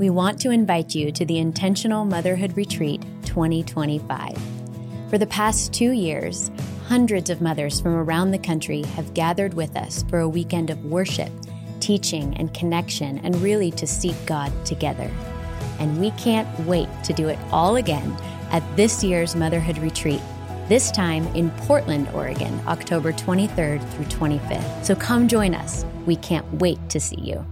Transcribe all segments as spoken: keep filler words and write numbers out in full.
we want to invite you to the Intentional Motherhood Retreat twenty twenty-five. For the past two years, hundreds of mothers from around the country have gathered with us for a weekend of worship, teaching, and connection, and really to seek God together. And we can't wait to do it all again at this year's Motherhood Retreat, this time in Portland, Oregon, October twenty-third through twenty-fifth. So come join us. We can't wait to see you.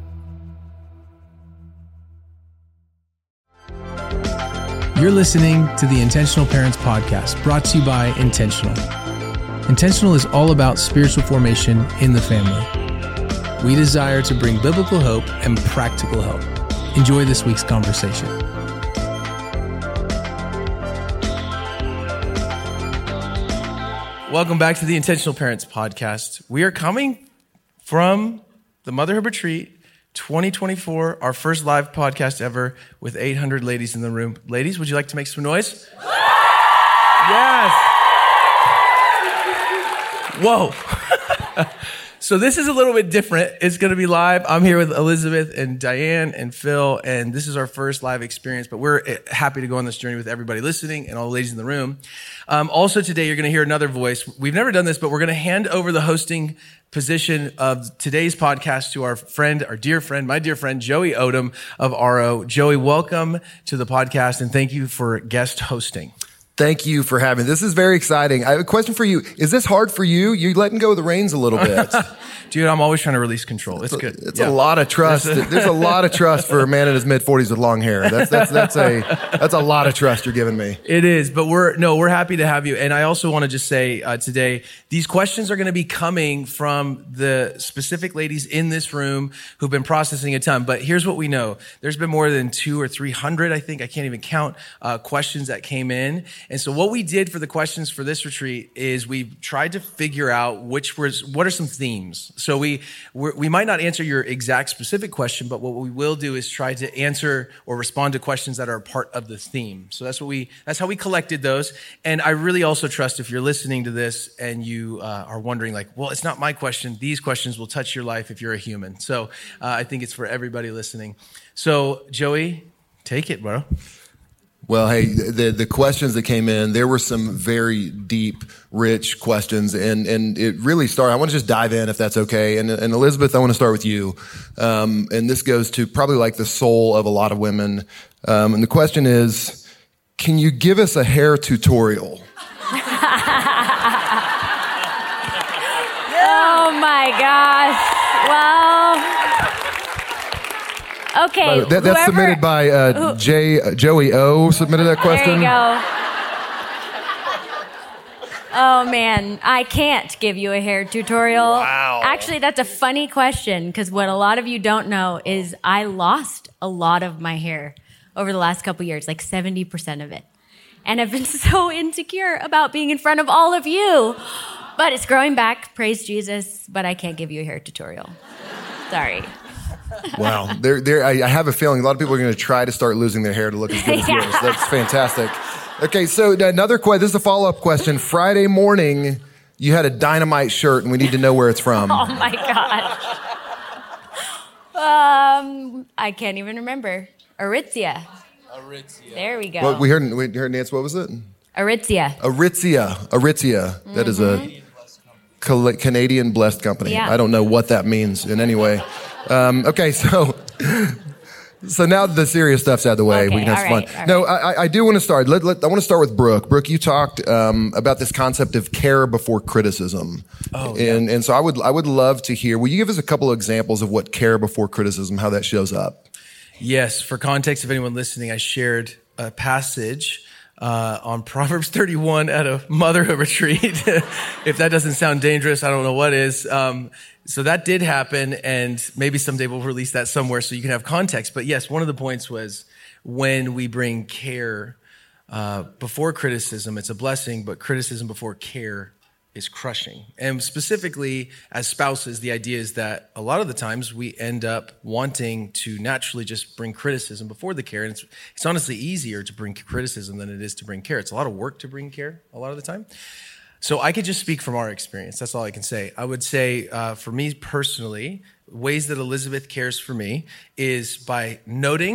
You're listening to the Intentional Parents Podcast, brought to you by Intentional. Intentional is all about spiritual formation in the family. We desire to bring biblical hope and practical help. Enjoy this week's conversation. Welcome back to the Intentional Parents Podcast. We are coming from the Motherhood Retreat twenty twenty-four, our first live podcast ever with eight hundred ladies in the room. Ladies, would you like to make some noise? Yes. Whoa. So this is a little bit different. It's going to be live. I'm here with Elizabeth and Diane and Phil, and this is our first live experience, but we're happy to go on this journey with everybody listening and all the ladies in the room. Um, also today, you're going to hear another voice. We've never done this, but we're going to hand over the hosting position of today's podcast to our friend, our dear friend, my dear friend, Joey Odom of R O. Joey, welcome to the podcast, and thank you for guest hosting. Thank you for having me. This is very exciting. I have a question for you. Is this hard for you? You're letting go of the reins a little bit. Dude, I'm always trying to release control. It's, it's good. A, it's yeah. a lot of trust. There's a lot of trust for a man in his mid forties with long hair. That's that's that's a that's a lot of trust you're giving me. It is, but we're no, we're happy to have you. And I also want to just say uh, today, these questions are going to be coming from the specific ladies in this room who've been processing a ton. But here's what we know: there's been more than two or three hundred, I think, I can't even count, uh, questions that came in. And so what we did for the questions for this retreat is we tried to figure out which was what are some themes. So we we're, we might not answer your exact specific question, but what we will do is try to answer or respond to questions that are part of the theme. So that's what we that's how we collected those. And I really also trust if you're listening to this and you uh, are wondering, like, well, it's not my question. These questions will touch your life if you're a human. So uh, I think it's for everybody listening. So Joey, take it, bro. Well, hey, the the questions that came in, there were some very deep, rich questions, and and it really started. I want to just dive in, if that's okay. And, and Elizabeth, I want to start with you. Um, and this goes to probably like the soul of a lot of women. Um, and the question is, can you give us a hair tutorial? Oh my gosh. Well... Okay, that, that's whoever, submitted by uh, J, Joey O. Submitted that question. There you go. Oh man, I can't give you a hair tutorial. Wow. Actually, that's a funny question because what a lot of you don't know is I lost a lot of my hair over the last couple years, like seventy percent of it. And I've been so insecure about being in front of all of you. But it's growing back, praise Jesus, but I can't give you a hair tutorial. Sorry. Wow. There, there. I, I have a feeling a lot of people are going to try to start losing their hair to look as good as Yeah. yours. That's fantastic. Okay, so another question. This is a follow-up question. Friday morning, you had a dynamite shirt, and we need to know where it's from. Oh my gosh. Um, I can't even remember. Aritzia. Aritzia. There we go. Well, we heard. We heard Nance. What was it? Aritzia. Aritzia. Aritzia. Mm-hmm. That is a Cal- Canadian blessed company. Yeah. I don't know what that means in any way. Um, okay, so so now the serious stuff's out of the way. Okay, we can have some all right, fun. all No, right. I, I do want to start. Let, let, I want to start with Brooke. Brooke, you talked um, about this concept of care before criticism. Oh, and yeah. and so I would I would love to hear. Will you give us a couple of examples of what care before criticism, how that shows up? Yes. For context, of anyone listening, I shared a passage uh, on Proverbs thirty-one at a motherhood retreat. If that doesn't sound dangerous, I don't know what is. Um, so that did happen, and maybe someday we'll release that somewhere so you can have context. But yes, one of the points was when we bring care uh, before criticism, it's a blessing, but criticism before care is crushing. And specifically as spouses, the idea is that a lot of the times we end up wanting to naturally just bring criticism before the care. And it's, it's honestly easier to bring criticism than it is to bring care. It's a lot of work to bring care a lot of the time. So I could just speak from our experience. That's all I can say. I would say uh, for me personally, ways that Elizabeth cares for me is by noting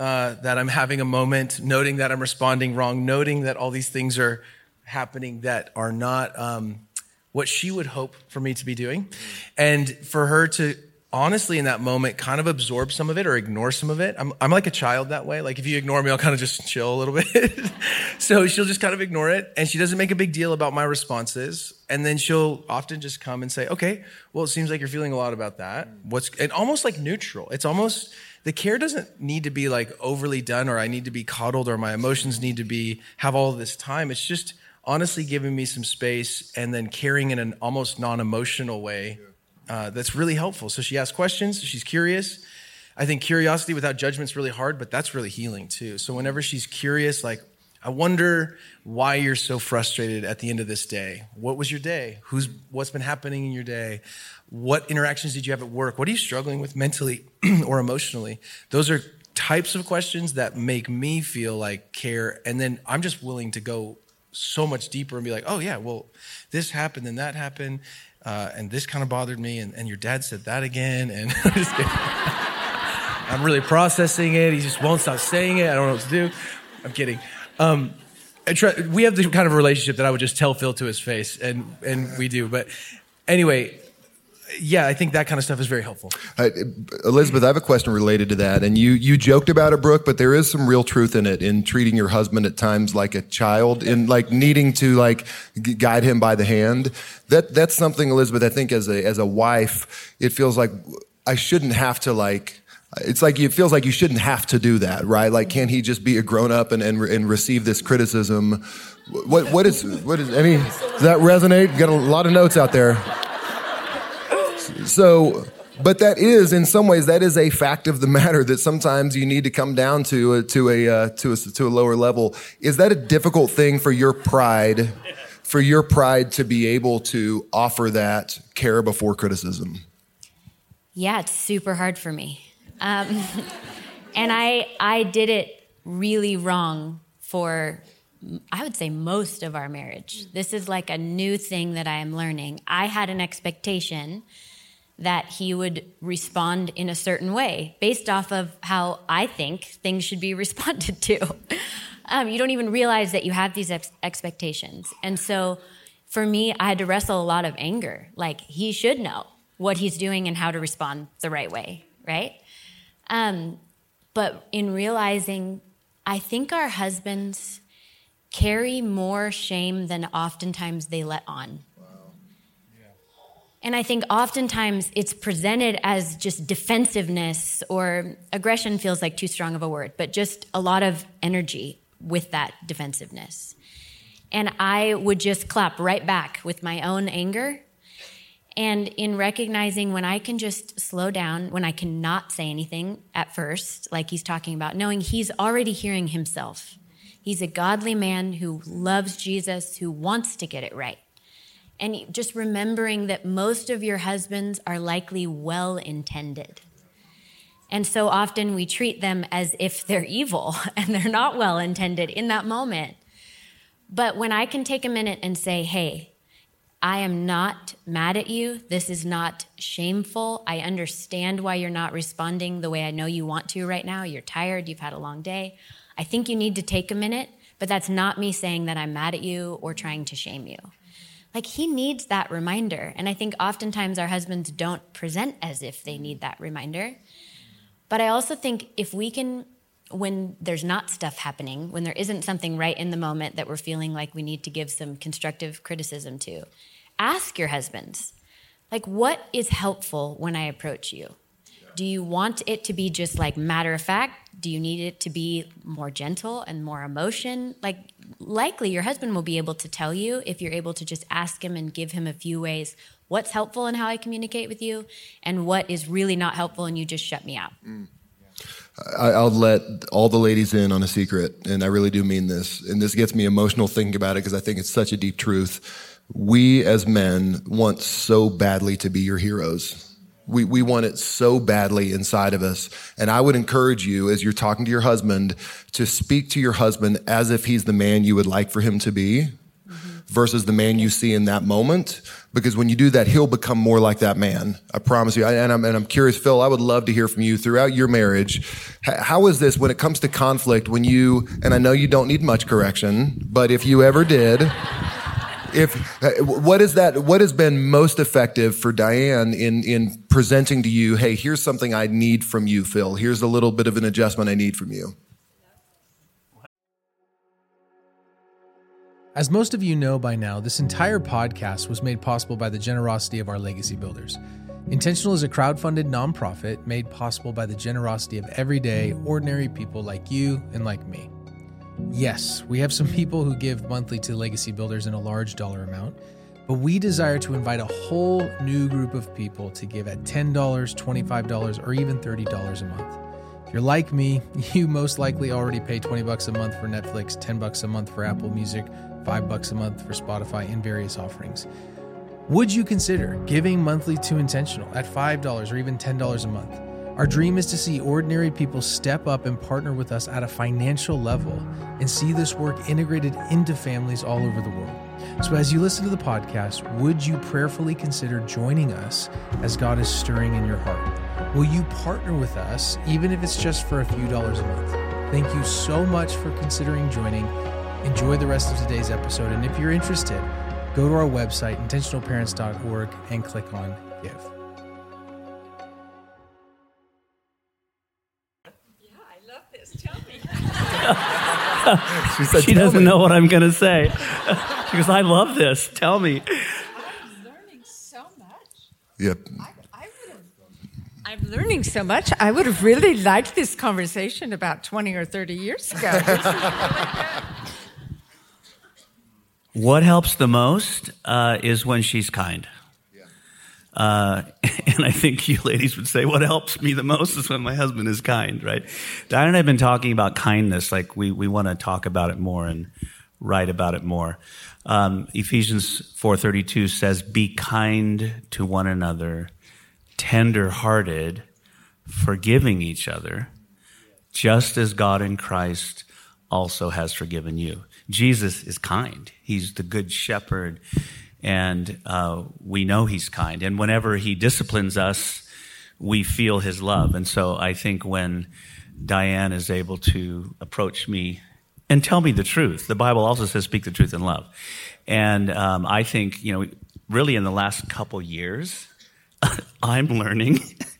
uh, that I'm having a moment, noting that I'm responding wrong, noting that all these things are happening that are not um, what she would hope for me to be doing. And for her to honestly in that moment kind of absorb some of it or ignore some of it. I'm, I'm like a child that way. Like if you ignore me, I'll kind of just chill a little bit. So she'll just kind of ignore it. And she doesn't make a big deal about my responses. And then she'll often just come and say, okay, well, it seems like you're feeling a lot about that. What's, and almost like neutral. It's almost, the care doesn't need to be like overly done or I need to be coddled or my emotions need to be, have all of this time. It's just honestly giving me some space and then caring in an almost non-emotional way. Uh, that's really helpful. So she asks questions. She's curious. I think curiosity without judgment is really hard, but that's really healing too. So whenever she's curious, like, I wonder why you're so frustrated at the end of this day. What was your day? Who's, what's been happening in your day? What interactions did you have at work? What are you struggling with mentally or emotionally? Those are types of questions that make me feel like care. And then I'm just willing to go so much deeper and be like, oh yeah, well, this happened and that happened. Uh, and this kind of bothered me, and, and your dad said that again, and I'm just kidding. I'm really processing it. He just won't stop saying it. I don't know what to do. I'm kidding. Um, I try, we have the kind of relationship that I would just tell Phil to his face, and and we do. But anyway, yeah, I think that kind of stuff is very helpful. Uh, Elizabeth, I have a question related to that. And you you joked about it, Brooke, but there is some real truth in it, in treating your husband at times like a child, in like needing to like g- guide him by the hand. That that's something, Elizabeth, I think as a as a wife, it feels like I shouldn't have to like, it's like it feels like you shouldn't have to do that, right? Like, can't he just be a grown up and and, and receive this criticism? What what is what is any does that resonate? Got a lot of notes out there. So, but that is, in some ways, that is a fact of the matter that sometimes you need to come down to a, to a uh, to a to a lower level. Is that a difficult thing for your pride, for your pride to be able to offer that care before criticism? Yeah, it's super hard for me, um, and I I did it really wrong for, I would say, most of our marriage. This is like a new thing that I am learning. I had an expectation that he would respond in a certain way based off of how I think things should be responded to. Um, you don't even realize that you have these ex- expectations. And so for me, I had to wrestle a lot of anger. Like, he should know what he's doing and how to respond the right way, right? Um, but in realizing, I think our husbands carry more shame than oftentimes they let on. And I think oftentimes it's presented as just defensiveness, or aggression feels like too strong of a word, but just a lot of energy with that defensiveness. And I would just clap right back with my own anger. And in recognizing when I can just slow down, when I cannot say anything at first, like he's talking about, knowing he's already hearing himself. He's a godly man who loves Jesus, who wants to get it right. And just remembering that most of your husbands are likely well-intended. And so often we treat them as if they're evil and they're not well-intended in that moment. But when I can take a minute and say, hey, I am not mad at you. This is not shameful. I understand why you're not responding the way I know you want to right now. You're tired. You've had a long day. I think you need to take a minute, but that's not me saying that I'm mad at you or trying to shame you. Like, he needs that reminder. And I think oftentimes our husbands don't present as if they need that reminder. But I also think if we can, when there's not stuff happening, when there isn't something right in the moment that we're feeling like we need to give some constructive criticism to, ask your husbands, like, what is helpful when I approach you? Do you want it to be just like matter of fact? Do you need it to be more gentle and more emotion? Like, likely your husband will be able to tell you if you're able to just ask him and give him a few ways what's helpful in how I communicate with you and what is really not helpful and you just shut me out. Mm. I'll let all the ladies in on a secret, and I really do mean this. And this gets me emotional thinking about it because I think it's such a deep truth. We as men want so badly to be your heroes. We we want it so badly inside of us. And I would encourage you, as you're talking to your husband, to speak to your husband as if he's the man you would like for him to be, mm-hmm. versus the man you see in that moment. Because when you do that, he'll become more like that man. I promise you. And I'm, and I'm curious, Phil, I would love to hear from you throughout your marriage. How is this when it comes to conflict, when you, and I know you don't need much correction, but if you ever did, if, what is that, what has been most effective for Diane in, in presenting to you, hey, here's something I need from you, Phil. Here's a little bit of an adjustment I need from you. As most of you know by now, this entire podcast was made possible by the generosity of our legacy builders. Intentional is a crowdfunded nonprofit made possible by the generosity of everyday, ordinary people like you and like me. Yes, we have some people who give monthly to legacy builders in a large dollar amount, but we desire to invite a whole new group of people to give at ten dollars, twenty-five dollars, or even thirty dollars a month. If you're like me, you most likely already pay twenty bucks a month for Netflix, ten bucks a month for Apple Music, five bucks a month for Spotify, and various offerings. Would you consider giving monthly to Intentional at five dollars or even ten dollars a month? Our dream is to see ordinary people step up and partner with us at a financial level and see this work integrated into families all over the world. So as you listen to the podcast, would you prayerfully consider joining us as God is stirring in your heart? Will you partner with us, even if it's just for a few dollars a month? Thank you so much for considering joining. Enjoy the rest of today's episode. And if you're interested, go to our website, intentional parents dot org, and click on Give. Yeah, I love this. Tell me. she said, she doesn't me. know what I'm going to say. She goes, I love this. Tell me. I'm learning so much. Yep. I, I would have, I'm learning so much. I would have really liked this conversation about twenty or thirty years ago. This is really good. What helps the most uh, is when she's kind. Yeah. Uh, and I think you ladies would say, what helps me the most is when my husband is kind, right? Diane and I have been talking about kindness, like we, we want to talk about it more and write about it more. Um, Ephesians four thirty-two says, be kind to one another, tender-hearted, forgiving each other, just as God in Christ also has forgiven you. Jesus is kind. He's the good shepherd, and uh, we know he's kind. And whenever he disciplines us, we feel his love. And so I think when Diane is able to approach me and tell me the truth, the Bible also says speak the truth in love. And um, I think, you know, really in the last couple years, I'm learning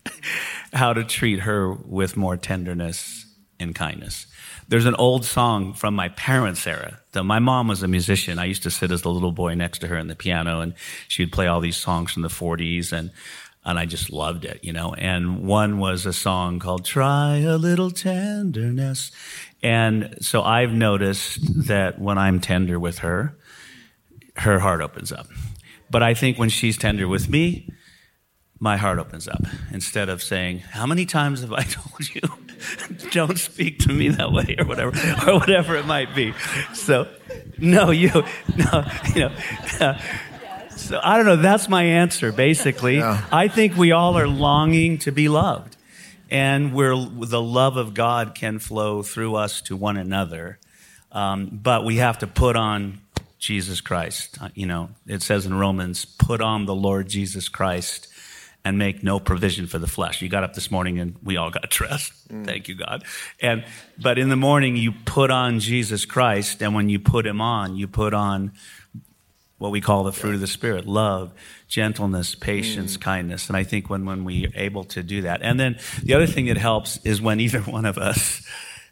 how to treat her with more tenderness and kindness. There's an old song from my parents' era. So my mom was a musician. I used to sit as the little boy next to her in the piano, and she would play all these songs from the forties, and and I just loved it, you know. And one was a song called Try a Little Tenderness. And so I've noticed that when I'm tender with her, her heart opens up. But I think when she's tender with me, my heart opens up. Instead of saying, how many times have I told you, don't speak to me that way, or whatever, or whatever it might be. So, no, you, no, you know. Uh, so I don't know. That's my answer, basically. Yeah. I think we all are longing to be loved, and we're the love of God can flow through us to one another. Um, but we have to put on Jesus Christ. You know, it says in Romans, put on the Lord Jesus Christ and make no provision for the flesh. You got up this morning and we all got dressed. Mm. Thank you, God. And but in the morning you put on Jesus Christ, and when you put him on, you put on what we call the fruit of the Spirit: love, gentleness, patience, mm. kindness. And I think when, when we're able to do that. And then the other thing that helps is when either one of us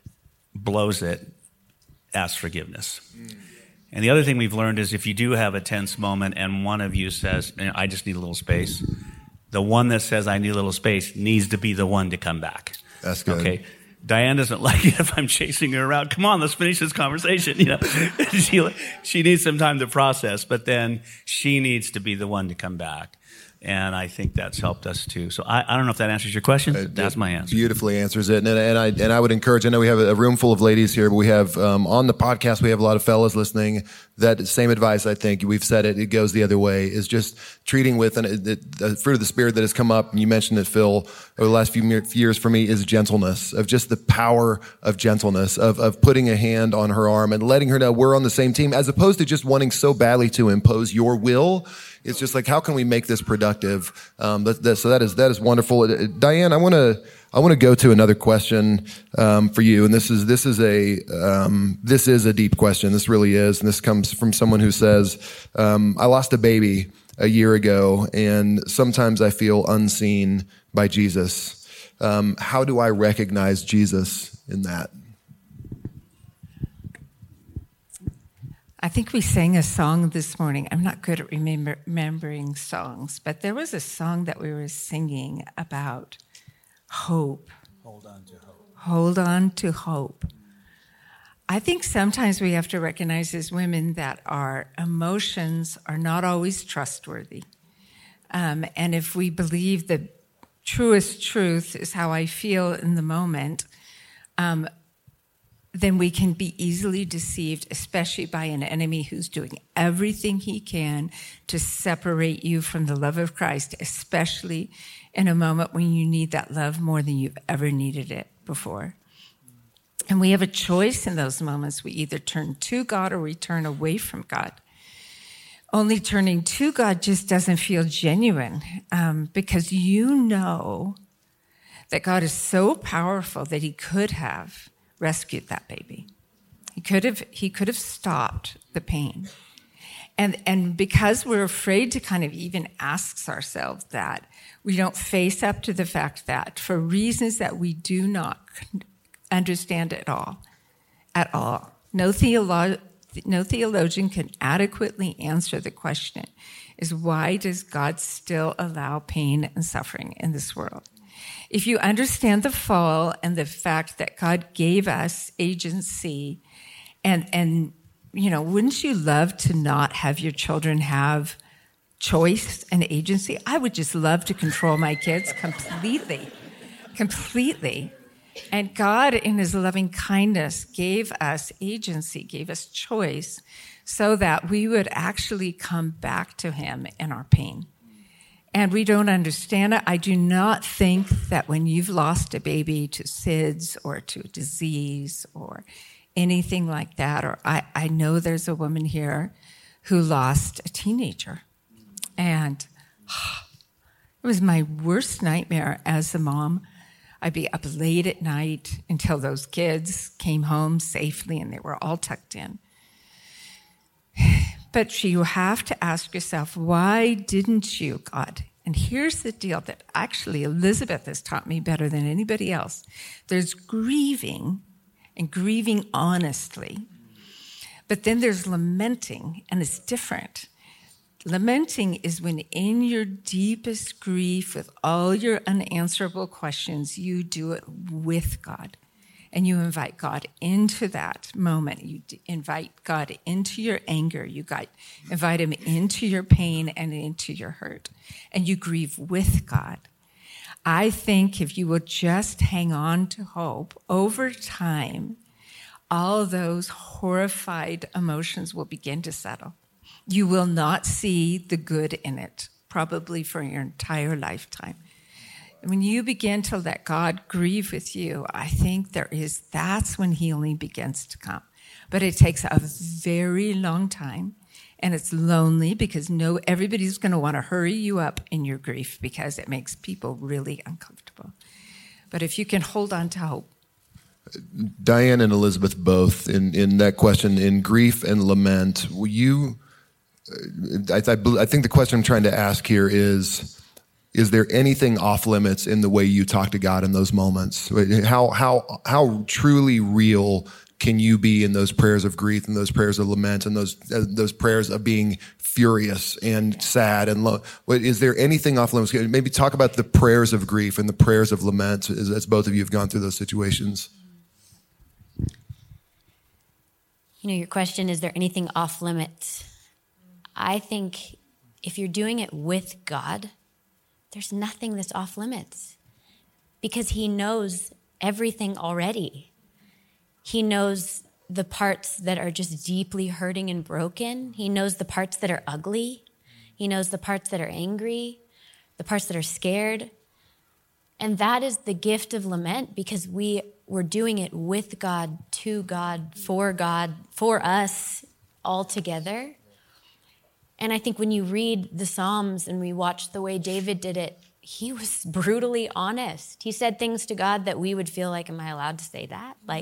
blows it, ask forgiveness. Mm. And the other thing we've learned is if you do have a tense moment and one of you says, I just need a little space, the one that says, I need a little space, needs to be the one to come back. That's good. Okay. Diane doesn't like it if I'm chasing her around. Come on, let's finish this conversation. You know, she, she needs some time to process, but then she needs to be the one to come back. And I think that's helped us too. So I, I don't know if that answers your question. Uh, that's my answer. Beautifully answers it. And, and I and I would encourage, I know we have a room full of ladies here, but we have, um, on the podcast, we have a lot of fellas listening that same advice, I think we've said it, it goes the other way, is just treating with an, the, the fruit of the Spirit that has come up. And you mentioned it, Phil, over the last few years for me, is gentleness, of just the power of gentleness, of, of putting a hand on her arm and letting her know we're on the same team, as opposed to just wanting so badly to impose your will. It's just like, how can we make this productive? Um, that, that, so that is, that is wonderful. Diane, I want to, I want to go to another question, um, for you. And this is, this is a, um, this is a deep question. This really is. And this comes from someone who says, um, I lost a baby a year ago, and sometimes I feel unseen by Jesus. Um, how do I recognize Jesus in that? I think we sang a song this morning. I'm not good at remember, remembering songs, but there was a song that we were singing about hope. Hold on to hope. Hold on to hope. I think sometimes we have to recognize as women that our emotions are not always trustworthy. Um, and if we believe the truest truth is how I feel in the moment, um, then we can be easily deceived, especially by an enemy who's doing everything he can to separate you from the love of Christ, especially in a moment when you need that love more than you've ever needed it before. And we have a choice in those moments. We either turn to God or we turn away from God. Only turning to God just doesn't feel genuine, um, because you know that God is so powerful that he could have rescued that baby. He could have, he could have stopped the pain. And, and because we're afraid to kind of even ask ourselves that, we don't face up to the fact that for reasons that we do not understand at all, at all, no, theolo- no theologian can adequately answer the question, is why does God still allow pain and suffering in this world? If you understand the fall and the fact that God gave us agency, and, and you know, wouldn't you love to not have your children have choice and agency? I would just love to control my kids completely, completely. And God, in his loving kindness, gave us agency, gave us choice, so that we would actually come back to him in our pain. And we don't understand it. I do not think that when you've lost a baby to S I D S or to a disease or anything like that, or I, I know there's a woman here who lost a teenager. And oh, it was my worst nightmare as a mom. I'd be up late at night until those kids came home safely and they were all tucked in. But you have to ask yourself, why didn't you, God? And here's the deal that actually Elizabeth has taught me better than anybody else. There's grieving, and grieving honestly. But then there's lamenting, and it's different. Lamenting is when in your deepest grief, with all your unanswerable questions, you do it with God. And you invite God into that moment. You invite God into your anger. You invite him into your pain and into your hurt. And you grieve with God. I think if you will just hang on to hope, over time, all those horrified emotions will begin to settle. You will not see the good in it, probably for your entire lifetime. When you begin to let God grieve with you, I think there is, that's when healing begins to come. But it takes a very long time, and it's lonely because no, everybody's going to want to hurry you up in your grief because it makes people really uncomfortable. But if you can hold on to hope. Diane and Elizabeth both, in, in that question, in grief and lament, will you, I, I, I think the question I'm trying to ask here is, is there anything off limits in the way you talk to God in those moments? How how how truly real can you be in those prayers of grief and those prayers of lament and those uh, those prayers of being furious and sad and lo- is there anything off limits? Maybe talk about the prayers of grief and the prayers of lament as, as both of you have gone through those situations. You know, your question, is there anything off limits? I think if you're doing it with God, there's nothing that's off limits because he knows everything already. He knows the parts that are just deeply hurting and broken. He knows the parts that are ugly. He knows the parts that are angry, the parts that are scared. And that is the gift of lament, because we we're doing it with God, to God, for God, for us, all together. And I think when you read the Psalms and we watch the way David did it, he was brutally honest. He said things to God that we would feel like, am I allowed to say that? Like,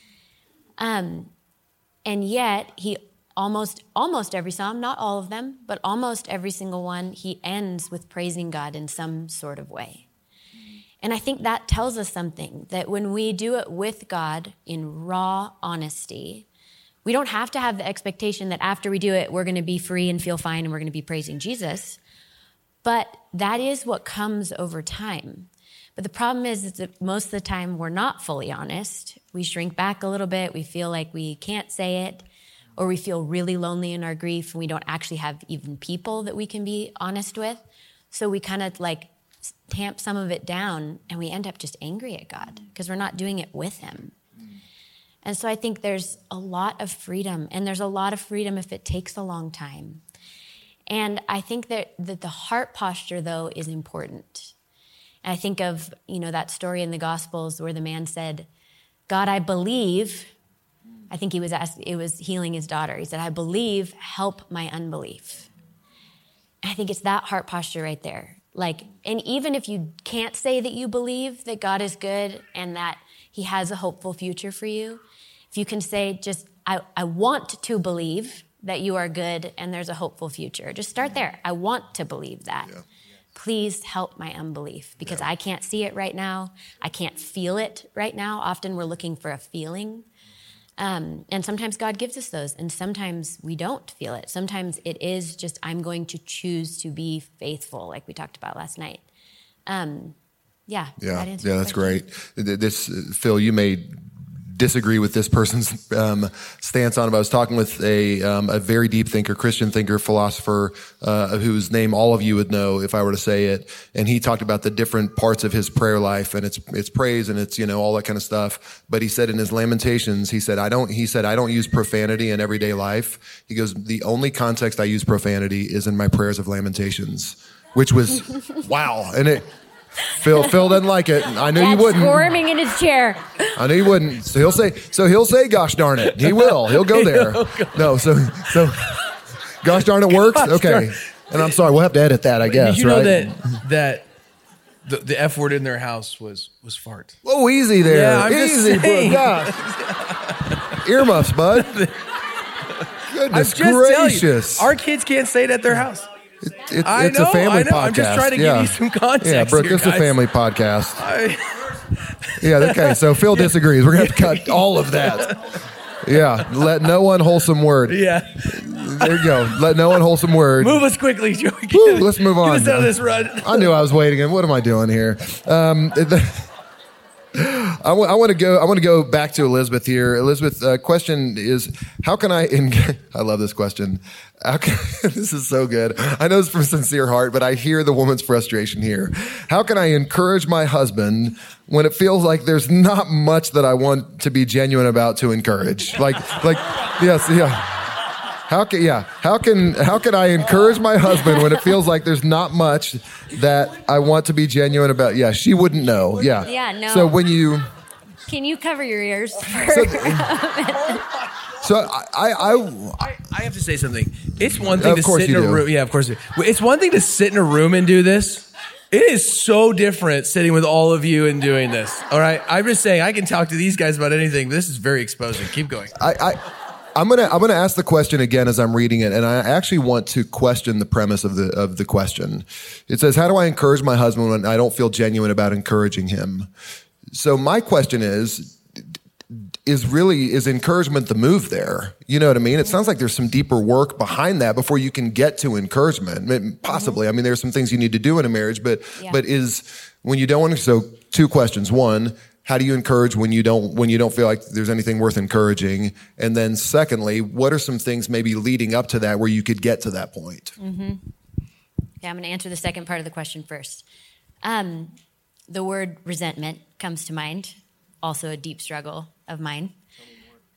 um, and yet he almost, almost every Psalm, not all of them, but almost every single one, he ends with praising God in some sort of way. And I think that tells us something, that when we do it with God in raw honesty, we don't have to have the expectation that after we do it, we're going to be free and feel fine and we're going to be praising Jesus. But that is what comes over time. But the problem is, is that most of the time we're not fully honest. We shrink back a little bit. We feel like we can't say it, or we feel really lonely in our grief and we don't actually have even people that we can be honest with. So we kind of like tamp some of it down and we end up just angry at God because we're not doing it with him. And so I think there's a lot of freedom, and there's a lot of freedom if it takes a long time. And I think that, that the heart posture, though, is important. And I think of, you know, that story in the Gospels where the man said, God, I believe. I think he was asked, it was healing his daughter. He said, I believe, help my unbelief. And I think it's that heart posture right there. Like, and even if you can't say that you believe that God is good and that he has a hopeful future for you, if you can say just, I, I want to believe that you are good and there's a hopeful future. Just start there. I want to believe that. Yeah. Please help my unbelief, because yeah. I can't see it right now. I can't feel it right now. Often we're looking for a feeling. Um, and sometimes God gives us those, and sometimes we don't feel it. Sometimes it is just, I'm going to choose to be faithful, like we talked about last night. Um, yeah. Yeah, that yeah, that's great. This, Phil, you may disagree with this person's um, stance on it. I was talking with a um, a very deep thinker, Christian thinker, philosopher, uh, whose name all of you would know if I were to say it. And he talked about the different parts of his prayer life, and it's it's praise and it's, you know, all that kind of stuff. But he said in his Lamentations, he said, I don't. He said I don't use profanity in everyday life. He goes, the only context I use profanity is in my prayers of Lamentations, which was wow. And it. Phil, Phil doesn't like it. I knew you wouldn't. Squirming in his chair. I knew you wouldn't. So he'll say. So he'll say, "Gosh darn it." He will. He'll go there. No. So so. Gosh darn it works. Gosh okay. darn. And I'm sorry. We'll have to edit that, I guess. You know right? that that the, the F word in their house was was fart. Oh, easy there. Yeah, I'm easy, just saying. bro. Gosh. Earmuffs, bud. Goodness gracious. You, our kids can't say it at their house. It, it, I it's know, a family I know. podcast. I'm just trying to yeah. give you some context. Yeah, Brooke, here, it's a guys. family podcast. I, yeah, okay. So Phil disagrees. We're gonna have to cut all of that. Yeah, let no unwholesome word. Yeah, there you go. Let no unwholesome word. Move us quickly, Joey. Woo, let's move on. Get us out of this run. I knew I was waiting. And what am I doing here? Um, I, w- I want to go. I want to go back to Elizabeth here. Elizabeth, uh, question is, how can I? En- I love this question. How can, this is so good. I know it's from sincere heart, but I hear the woman's frustration here. How can I encourage my husband when it feels like there's not much that I want to be genuine about to encourage? Like, like, yes, yeah. How can, yeah, how can, how can I encourage my husband when it feels like there's not much that I want to be genuine about? Yeah, she wouldn't know. Yeah. Yeah, no. So when you, Can you cover your ears? For so, so I, I, I, I have to say something. It's one thing Of to course sit in you a do. room. Yeah, of course. It's one thing to sit in a room and do this. It is so different sitting with all of you and doing this. All right. I'm just saying I can talk to these guys about anything, but this is very exposing. Keep going. I, I I'm gonna I'm gonna ask the question again as I'm reading it, and I actually want to question the premise of the of the question. It says, "How do I encourage my husband when I don't feel genuine about encouraging him?" So my question is, is really is encouragement the move there? You know what I mean? It sounds like there's some deeper work behind that before you can get to encouragement. Possibly. I mean, there's some things you need to do in a marriage, but Yeah. but is when you don't want to. So two questions. One, how do you encourage when you don't when you don't feel like there's anything worth encouraging? And then secondly, what are some things maybe leading up to that where you could get to that point? Mm-hmm. Yeah, I'm going to answer the second part of the question first. Um, the word resentment comes to mind, also a deep struggle of mine.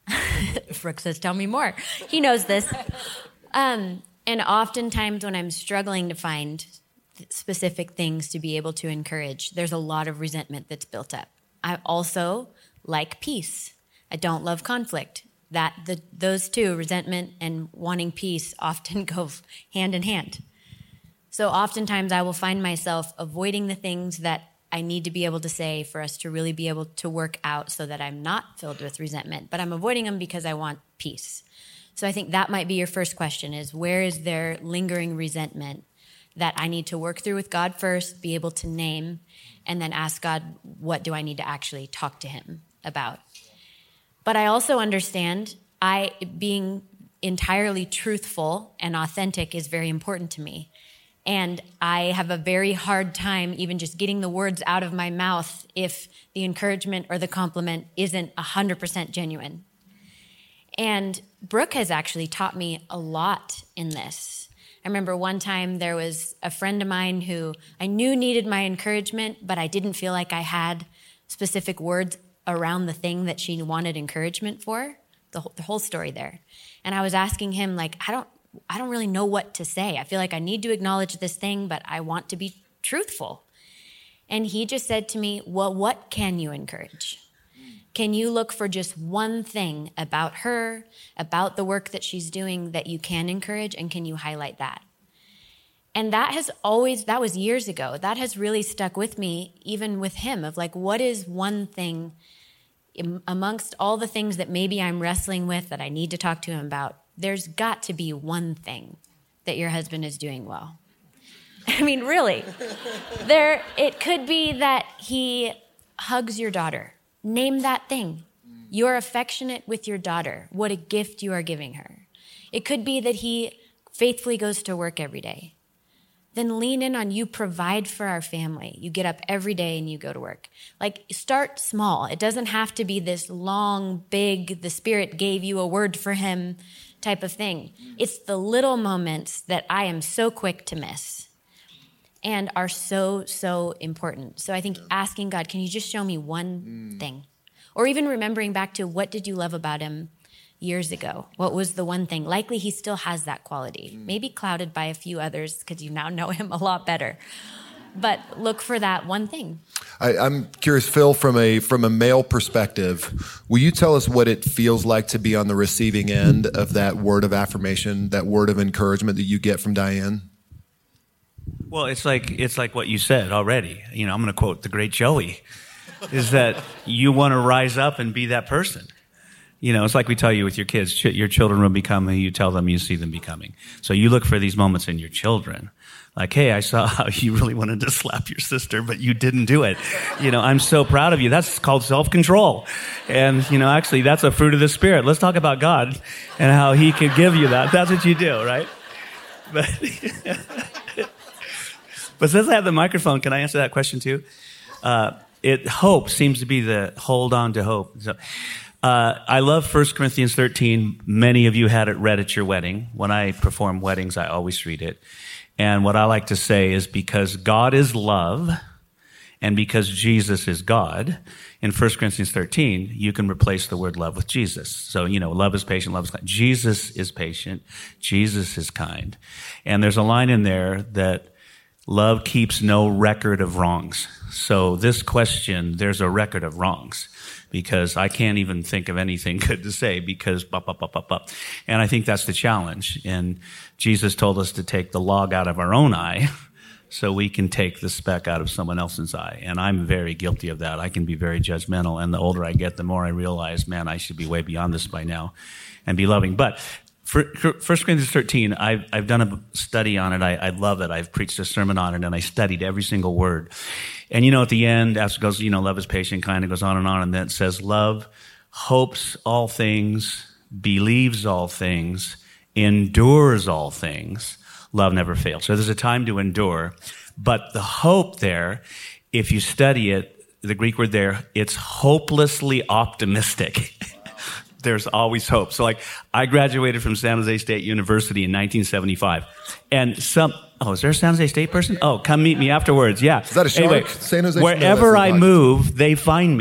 Brooke says, tell me more. He knows this. Um, and oftentimes when I'm struggling to find specific things to be able to encourage, there's a lot of resentment that's built up. I also like peace. I don't love conflict. That the, those two, resentment and wanting peace, often go hand in hand. So oftentimes I will find myself avoiding the things that I need to be able to say for us to really be able to work out so that I'm not filled with resentment, but I'm avoiding them because I want peace. So I think that might be your first question is, where is there lingering resentment that I need to work through with God first, be able to name, and then ask God, what do I need to actually talk to him about? But I also understand I being entirely truthful and authentic is very important to me. And I have a very hard time even just getting the words out of my mouth if the encouragement or the compliment isn't one hundred percent genuine. And Brooke has actually taught me a lot in this. I remember one time there was a friend of mine who I knew needed my encouragement, but I didn't feel like I had specific words around the thing that she wanted encouragement for, the whole, the whole story there. And I was asking him, like, I don't, I don't really know what to say. I feel like I need to acknowledge this thing, but I want to be truthful. And he just said to me, well, what can you encourage? Can you look for just one thing about her, about the work that she's doing that you can encourage, and can you highlight that? And that has always, that was years ago. That has really stuck with me, even with him, of like, what is one thing amongst all the things that maybe I'm wrestling with that I need to talk to him about? There's got to be one thing that your husband is doing well. I mean, really. There, it could be that he hugs your daughter. Name that thing. You're affectionate with your daughter. What a gift you are giving her. It could be that he faithfully goes to work every day. Then lean in on, you provide for our family. You get up every day and you go to work. Like, start small. It doesn't have to be this long, big, the Spirit gave you a word for him type of thing. It's the little moments that I am so quick to miss and are so, so important. So I think asking God, can you just show me one mm. thing? Or even remembering back to, what did you love about him years ago? What was the one thing? Likely he still has that quality, mm. maybe clouded by a few others because you now know him a lot better. But look for that one thing. I, I'm curious, Phil, from a from a male perspective, will you tell us what it feels like to be on the receiving end of that word of affirmation, that word of encouragement that you get from Diane? Well, it's like it's like what you said already. You know, I'm going to quote the great Joey, is that you want to rise up and be that person. You know, it's like we tell you with your kids, ch- your children will become who you tell them you see them becoming. So you look for these moments in your children. Like, hey, I saw how you really wanted to slap your sister, but you didn't do it. You know, I'm so proud of you. That's called self-control. And, you know, actually, that's a fruit of the Spirit. Let's talk about God and how he could give you that. That's what you do, right? But, but since I have the microphone, can I answer that question too? Uh, it hope seems to be the hold on to hope. So, uh, I love First Corinthians thirteen. Many of you had it read at your wedding. When I perform weddings, I always read it. And what I like to say is, because God is love and because Jesus is God, in First Corinthians thirteen, you can replace the word love with Jesus. So, you know, love is patient, love is kind. Jesus is patient. Jesus is kind. And there's a line in there that love keeps no record of wrongs. So this question, there's a record of wrongs, because I can't even think of anything good to say because bop, bop, bop, bop, bop. And I think that's the challenge. And Jesus told us to take the log out of our own eye so we can take the speck out of someone else's eye. And I'm very guilty of that. I can be very judgmental. And the older I get, the more I realize, man, I should be way beyond this by now and be loving. But for First Corinthians thirteen, I've, I've done a study on it. I, I love it. I've preached a sermon on it, and I studied every single word. And, you know, at the end, after it goes, you know, love is patient, kind, it goes on and on, and then it says, love hopes all things, believes all things, endures all things. Love never fails. So there's a time to endure. But the hope there, if you study it, the Greek word there, it's hopelessly optimistic. There's always hope. So, like, I graduated from San Jose State University in nineteen seventy-five. And some, oh, is there a San Jose State person? Oh, come meet me afterwards. Yeah. Is that a shark? Anyway, San Jose? wherever no, I move, they find me.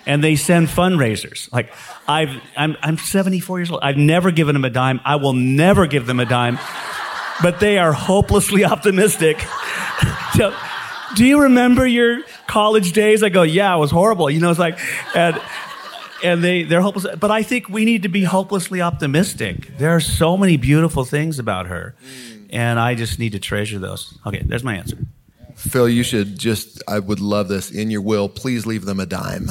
And they send fundraisers. Like, I've, I'm, I'm seventy-four years old. I've never given them a dime. I will never give them a dime. But they are hopelessly optimistic. So, do you remember your college days? I go, yeah, it was horrible. You know, it's like, and, and they, they're hopeless. But I think we need to be hopelessly optimistic. There are so many beautiful things about her. And I just need to treasure those. Okay, there's my answer. Phil, you should just, I would love this, in your will, please leave them a dime.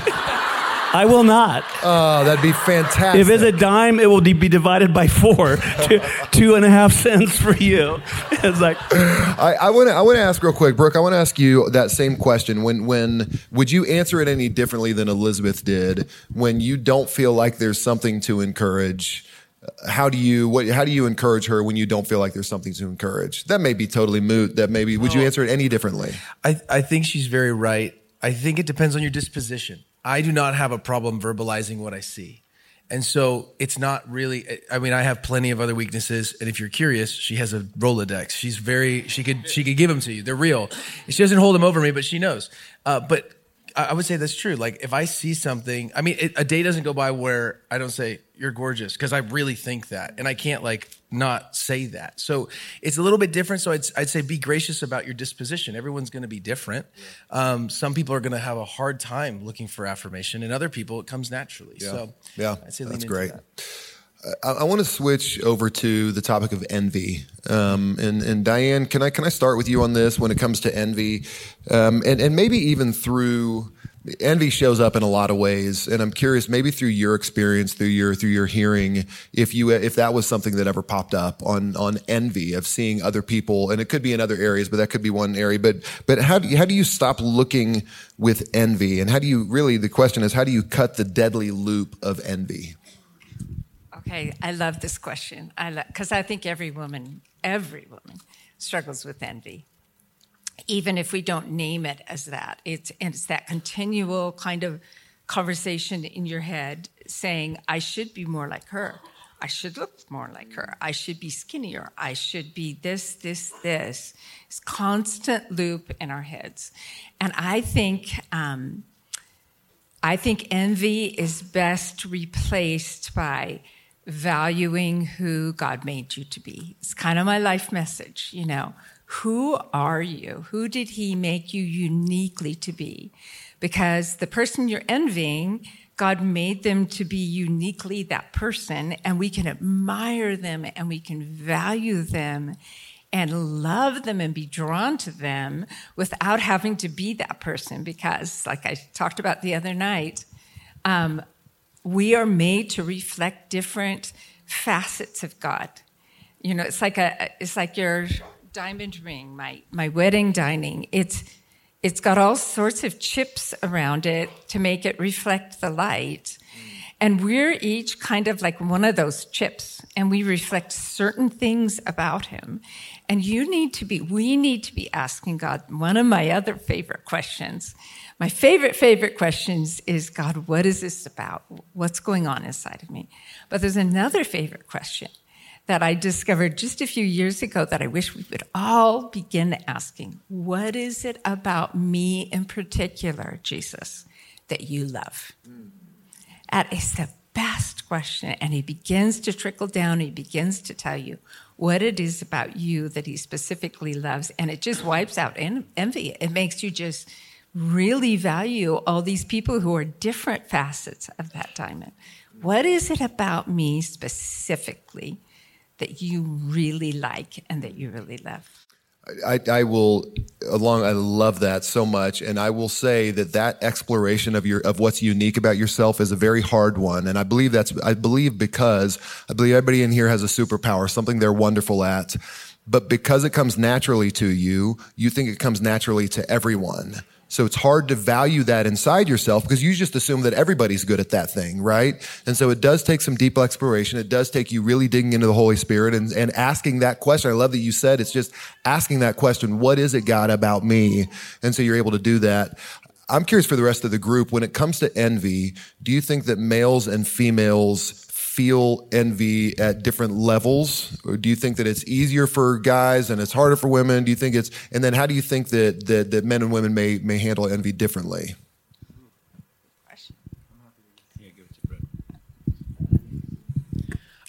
I will not. Oh, that'd be fantastic. If it's a dime, it will be divided by four. two, two and a half cents for you. It's like, I, I want to. I want to ask real quick, Brooke. I want to ask you that same question. When, when would you answer it any differently than Elizabeth did? When you don't feel like there's something to encourage, how do you? What? How do you encourage her when you don't feel like there's something to encourage? That may be totally moot. That maybe. Would you answer it any differently? I, I think she's very right. I think it depends on your disposition. I do not have a problem verbalizing what I see. And so it's not really, I mean, I have plenty of other weaknesses. And if you're curious, she has a Rolodex. She's very, she could, she could give them to you. They're real. She doesn't hold them over me, but she knows. Uh, but I would say that's true. Like if I see something, I mean, it, a day doesn't go by where I don't say, you're gorgeous, because I really think that. And I can't like not say that. So it's a little bit different. So I'd, I'd say be gracious about your disposition. Everyone's going to be different. Um, some people are going to have a hard time looking for affirmation, and other people, it comes naturally. Yeah. So yeah, I'd say lean that's into great. that. I, I want to switch over to the topic of envy. Um, and, and Diane, can I, can I start with you on this when it comes to envy? Um, and, and maybe even through, envy shows up in a lot of ways. And I'm curious, maybe through your experience, through your, through your hearing, if you, if that was something that ever popped up on, on envy of seeing other people, and it could be in other areas, but that could be one area. But, but how do you, how do you stop looking with envy? And how do you really, the question is, how do you cut the deadly loop of envy? Okay, I love this question. I love, because I think every woman, every woman struggles with envy. Even if we don't name it as that, it's, it's that continual kind of conversation in your head saying, I should be more like her. I should look more like her. I should be skinnier. I should be this, this, this. It's constant loop in our heads. And I think, um, I think envy is best replaced by valuing who God made you to be. It's kind of my life message, you know. Who are you? Who did he make you uniquely to be? Because the person you're envying, God made them to be uniquely that person, and we can admire them and we can value them and love them and be drawn to them without having to be that person. Because, like I talked about the other night, um, we are made to reflect different facets of God. You know, it's like a, it's like your diamond ring, my my wedding dining. It's it's got all sorts of chips around it to make it reflect the light. And we're each kind of like one of those chips, and we reflect certain things about him. And you need to be, we need to be asking God, one of my other favorite questions, my favorite, favorite questions is, God, what is this about? What's going on inside of me? But there's another favorite question that I discovered just a few years ago that I wish we would all begin asking. What is it about me in particular, Jesus, that you love? That is the best question. And he begins to trickle down. He begins to tell you what it is about you that he specifically loves. And it just wipes out en- envy. It makes you just really value all these people who are different facets of that diamond. What is it about me specifically that you really like and that you really love? I, I will, along, I love that so much. And I will say that that exploration of your, of what's unique about yourself is a very hard one. And I believe that's, I believe because I believe everybody in here has a superpower, something they're wonderful at. But because it comes naturally to you, you think it comes naturally to everyone. So it's hard to value that inside yourself because you just assume that everybody's good at that thing, right? And so it does take some deep exploration. It does take you really digging into the Holy Spirit and, and asking that question. I love that you said it's just asking that question, what is it, God, about me? And so you're able to do that. I'm curious for the rest of the group, when it comes to envy, do you think that males and females feel envy at different levels? Or do you think that it's easier for guys and it's harder for women? Do you think it's, and then how do you think that that, that men and women may may handle envy differently?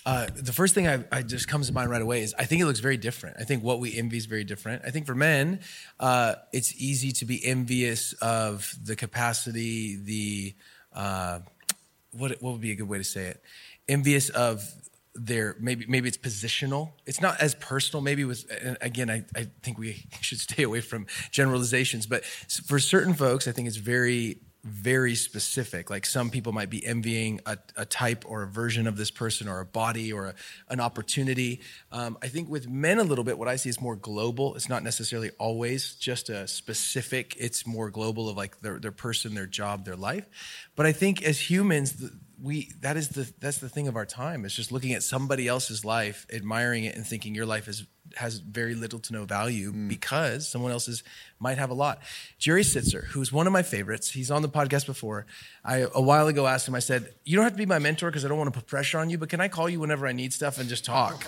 Uh, the first thing I, I just comes to mind right away is I think it looks very different. I think what we envy is very different. I think for men, uh, it's easy to be envious of the capacity, the uh, what what would be a good way to say it? Envious of their maybe maybe it's positional. It's not as personal. Maybe with and again, I, I think we should stay away from generalizations. But for certain folks, I think it's very very specific. Like some people might be envying a, a type or a version of this person or a body or a, an opportunity. Um, I think with men a little bit, what I see is more global. It's not necessarily always just a specific. It's more global of like their, their person, their job, their life. But I think as humans, the, we that is the that's the thing of our time. It's just looking at somebody else's life, admiring it, and thinking your life is has very little to no value mm. because someone else's might have a lot. Jerry Sitzer, who's one of my favorites, he's on the podcast before. I a while ago asked him, I said, you don't have to be my mentor because I don't want to put pressure on you, but can I call you whenever I need stuff and just talk?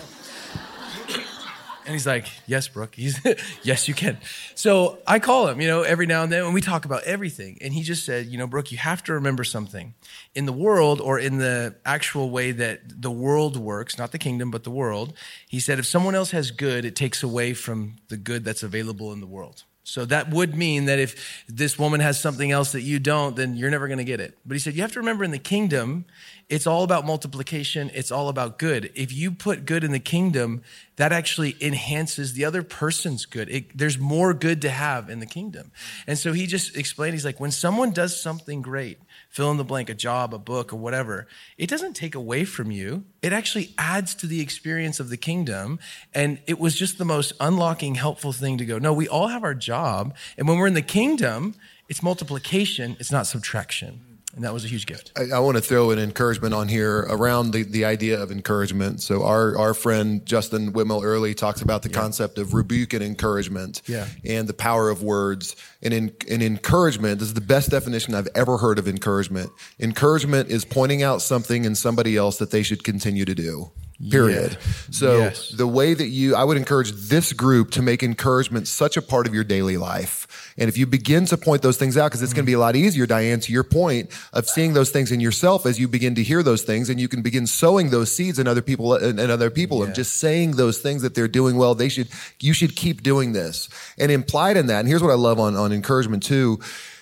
And he's like, yes, Brooke. He's yes, you can. So I call him, you know, every now and then, and we talk about everything. And he just said, you know, Brooke, you have to remember something. In the world, or in the actual way that the world works, not the kingdom, but the world, he said, if someone else has good, it takes away from the good that's available in the world. So that would mean that if this woman has something else that you don't, then you're never going to get it. But he said, you have to remember in the kingdom, it's all about multiplication. It's all about good. If you put good in the kingdom, that actually enhances the other person's good. It, there's more good to have in the kingdom. And so he just explained, he's like, when someone does something great, fill in the blank, a job, a book, or whatever, it doesn't take away from you. It actually adds to the experience of the kingdom. And it was just the most unlocking, helpful thing to go, no, we all have our job. And when we're in the kingdom, it's multiplication, it's not subtraction. And that was a huge gift. I, I want to throw an encouragement on here around the, the idea of encouragement. So our, our friend Justin Whitmell Early talks about the yeah. concept of rebuke and encouragement yeah. and the power of words. And in, in encouragement, this is the best definition I've ever heard of encouragement. Encouragement is pointing out something in somebody else that they should continue to do. Period. Yeah. So yes. the way that you, I would encourage this group to make encouragement such a part of your daily life. And if you begin to point those things out, because it's mm-hmm. going to be a lot easier, Diane, to your point of seeing those things in yourself as you begin to hear those things, and you can begin sowing those seeds in other people and, and other people yeah. of just saying those things that they're doing well. They should, you should keep doing this. And implied in that, and here's what I love on, on encouragement too,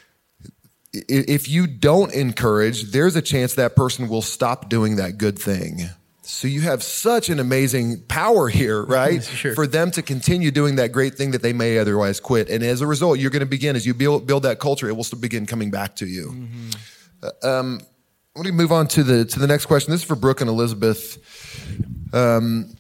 if you don't encourage, there's a chance that person will stop doing that good thing. So you have such an amazing power here, right? Sure. For them to continue doing that great thing that they may otherwise quit. And as a result, you're going to begin, as you build, build that culture, it will still begin coming back to you. Mm-hmm. Uh, um, let me move on to the to the next question. This is for Brooke and Elizabeth. Um,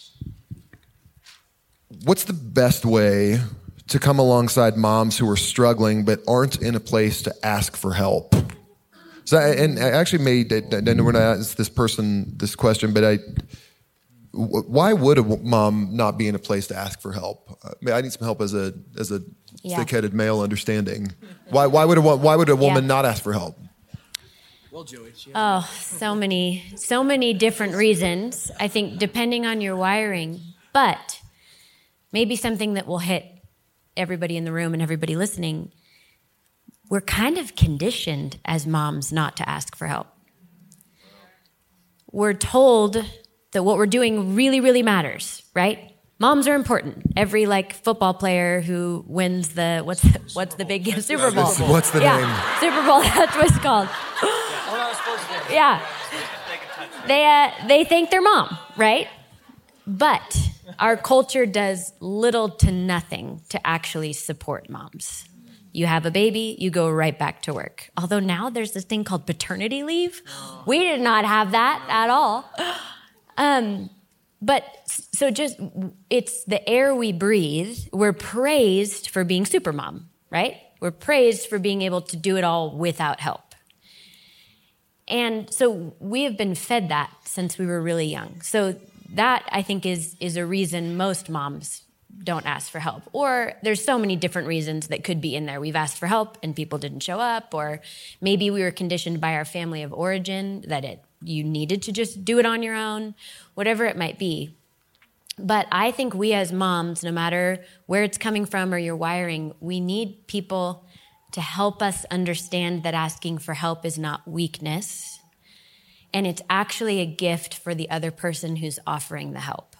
what's the best way to come alongside moms who are struggling but aren't in a place to ask for help? So, I, and I actually made, I know we're not asked this person this question, but I, why would a mom not be in a place to ask for help? I, mean, I need some help as a as a yeah. thick-headed male understanding. Why why would a why would a woman yeah. not ask for help? Well, Joey. Oh, so many so many different reasons. I think depending on your wiring, but maybe something that will hit everybody in the room and everybody listening. We're kind of conditioned as moms not to ask for help. We're told that what we're doing really, really matters, right? Moms are important. Every like football player who wins the, what's the, what's the big Super Bowl? What's the yeah, name? Super Bowl, that's what it's called. Yeah. They, uh, they thank their mom, right? But our culture does little to nothing to actually support moms. You have a baby, you go right back to work. Although now there's this thing called paternity leave. We did not have that at all. Um, but so just, it's the air we breathe. We're praised for being super mom, right? We're praised for being able to do it all without help. And so we have been fed that since we were really young. So that, I think, is is a reason most moms don't ask for help. Or there's so many different reasons that could be in there. We've asked for help and people didn't show up, or maybe we were conditioned by our family of origin that it you needed to just do it on your own, whatever it might be. But I think we as moms, no matter where it's coming from or your wiring, we need people to help us understand that asking for help is not weakness. and it's actually a gift for the other person who's offering the help.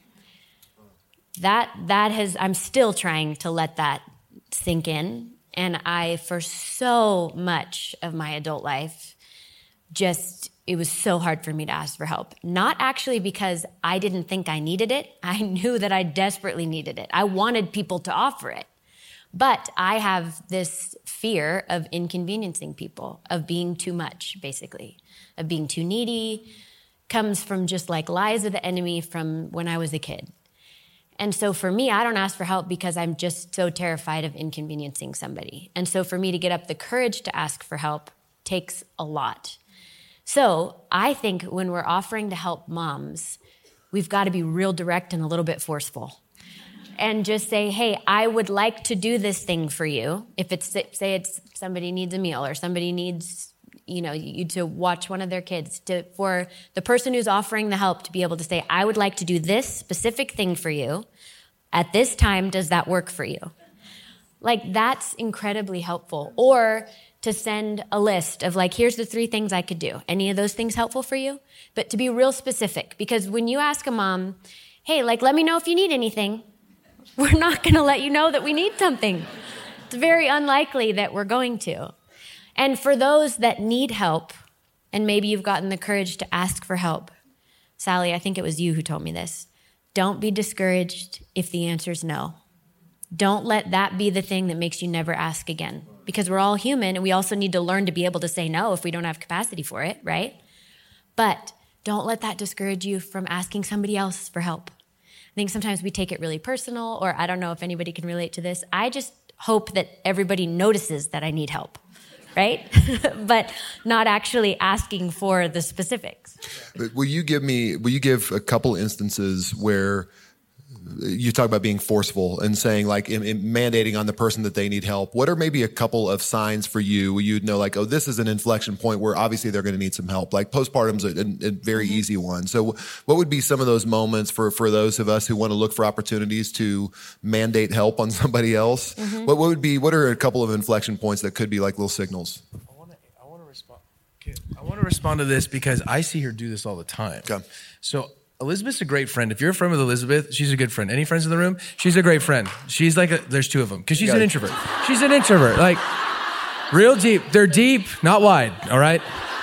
That that has, I'm still trying to let that sink in. And I, for so much of my adult life, just, it was so hard for me to ask for help. Not actually because I didn't think I needed it. I knew that I desperately needed it. I wanted people to offer it. But I have this fear of inconveniencing people, of being too much, basically, of being too needy. Comes from just like lies of the enemy from when I was a kid. And so for me, I don't ask for help because I'm just so terrified of inconveniencing somebody. And so for me to get up the courage to ask for help takes a lot. So I think when we're offering to help moms, we've got to be real direct and a little bit forceful. And just say, hey, I would like to do this thing for you. If it's, say it's somebody needs a meal or somebody needs, you know, you to watch one of their kids, to, for the person who's offering the help to be able to say, I would like to do this specific thing for you. At this time, does that work for you? Like, that's incredibly helpful. Or to send a list of like, here's the three things I could do. Any of those things helpful for you? But to be real specific, because when you ask a mom, hey, like, let me know if you need anything, we're not going to let you know that we need something. It's very unlikely that we're going to. And for those that need help, and maybe you've gotten the courage to ask for help, Sally, I think it was you who told me this. Don't be discouraged if the answer is no. Don't let that be the thing that makes you never ask again, because we're all human and we also need to learn to be able to say no if we don't have capacity for it, right? But don't let that discourage you from asking somebody else for help. I think sometimes we take it really personal, or I don't know if anybody can relate to this. I just hope that everybody notices that I need help, right? But not actually asking for the specifics. But will you give me, will you give a couple instances where you talk about being forceful and saying like in, in mandating on the person that they need help? What are maybe a couple of signs for you where you'd know like, oh, this is an inflection point where obviously they're going to need some help? Like postpartum's a, a, a very mm-hmm. easy one. So what would be some of those moments for, for those of us who want to look for opportunities to mandate help on somebody else? Mm-hmm. What, what would be, what are a couple of inflection points that could be like little signals? I want to, I want to respond. Okay. I want to respond to this because I see her do this all the time. Okay. So Elizabeth's a great friend. If you're a friend with Elizabeth, she's a good friend. Any friends in the room? She's a great friend. She's like, a, there's two of them, because she's an introvert. She's an introvert, like real deep. They're deep, not wide, all right?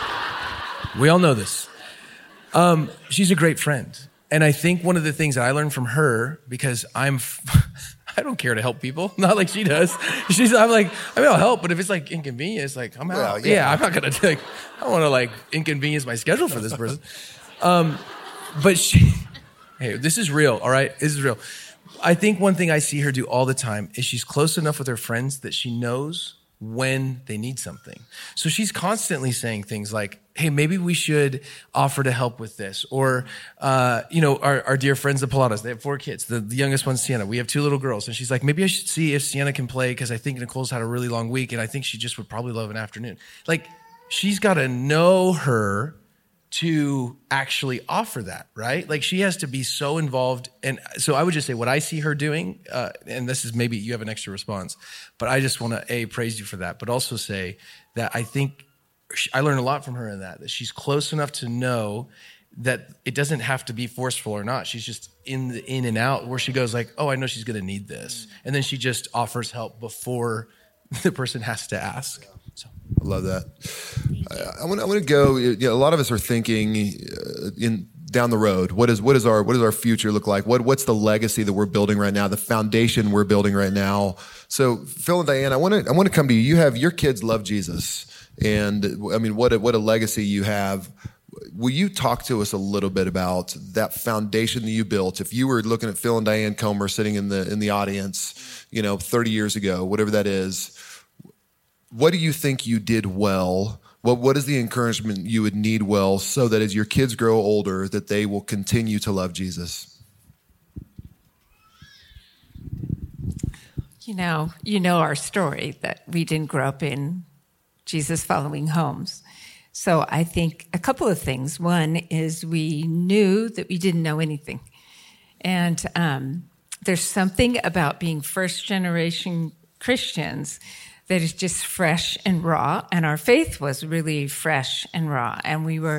We all know this. Um, she's a great friend. And I think one of the things that I learned from her, because I'm, I don't care to help people, not like she does. She's, I'm like, I mean, I'll help, but if it's like inconvenience, like I'm out. Well, yeah. yeah, I'm not gonna like, I don't want to like inconvenience my schedule for this person. Um, But she, hey, this is real, all right? This is real. I think one thing I see her do all the time is she's close enough with her friends that she knows when they need something. So she's constantly saying things like, hey, maybe we should offer to help with this. Or, uh, you know, our, our dear friends, the Pilatas, they have four kids. The, the youngest one's Sienna. We have two little girls. And she's like, maybe I should see if Sienna can play because I think Nicole's had a really long week and I think she just would probably love an afternoon. Like, she's got to know her to actually offer that, right? Like she has to be so involved. And so I would just say what I see her doing, uh, and this is maybe you have an extra response, but I just want to, A, praise you for that, but also say that I think she, I learned a lot from her in that, that she's close enough to know that it doesn't have to be forceful or not. She's just in the in and out where she goes like, oh, I know she's going to need this. And then she just offers help before the person has to ask. So. I love that. I, I want. I want to go. You know, a lot of us are thinking uh, in down the road. What is what is our what does our future look like? What what's the legacy that we're building right now? The foundation we're building right now. So, Phil and Diane, I want to I want to come to you. You have your kids love Jesus, and I mean, what a, what a legacy you have. Will you talk to us a little bit about that foundation that you built? If you were looking at Phil and Diane Comer sitting in the in the audience, you know, thirty years ago, whatever that is. What do you think you did well? What What is the encouragement you would need well so that as your kids grow older, that they will continue to love Jesus? You know, you know our story that we didn't grow up in Jesus following homes. So I think a couple of things. One is we knew that we didn't know anything. And um, there's something about being first generation Christians that is just fresh and raw, and our faith was really fresh and raw, and we were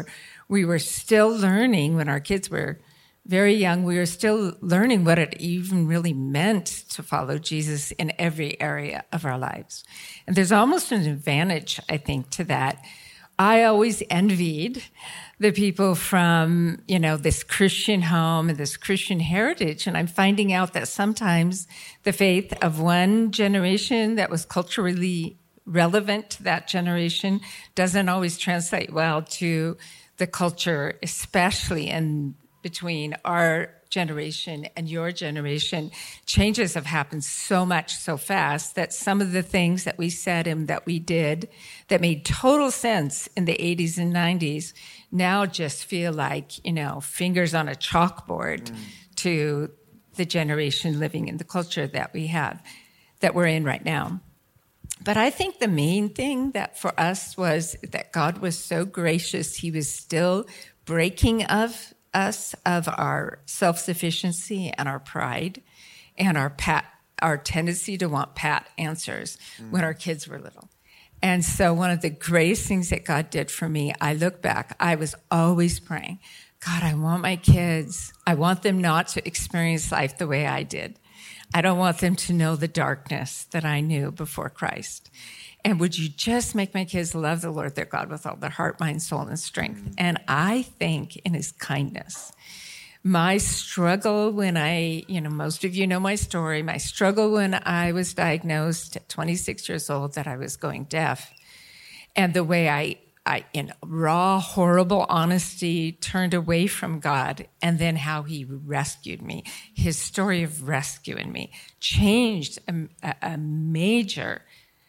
We were still learning when our kids were very young. We were still learning what it even really meant to follow Jesus in every area of our lives. And there's almost an advantage, I think, to that. I always envied the people from, you know, this Christian home and this Christian heritage. And I'm finding out that sometimes the faith of one generation that was culturally relevant to that generation doesn't always translate well to the culture, especially in between our generation and your generation. Changes have happened so much so fast that some of the things that we said and that we did that made total sense in the eighties and nineties now just feel like, you know, fingers on a chalkboard mm. to the generation living in the culture that we have, that we're in right now. But I think the main thing that for us was that God was so gracious. He was still breaking of us of our self-sufficiency and our pride and our pat, our tendency to want pat answers mm. when our kids were little. And so one of the greatest things that God did for me, I look back, I was always praying, God, I want my kids, I want them not to experience life the way I did. I don't want them to know the darkness that I knew before Christ. And would you just make my kids love the Lord their God with all their heart, mind, soul, and strength? Mm-hmm. And I think in his kindness, my struggle when I, you know, most of you know my story, my struggle when I was diagnosed at twenty-six years old that I was going deaf, and the way I, I, in raw, horrible honesty, turned away from God, and then how he rescued me. His story of rescuing me changed a, a major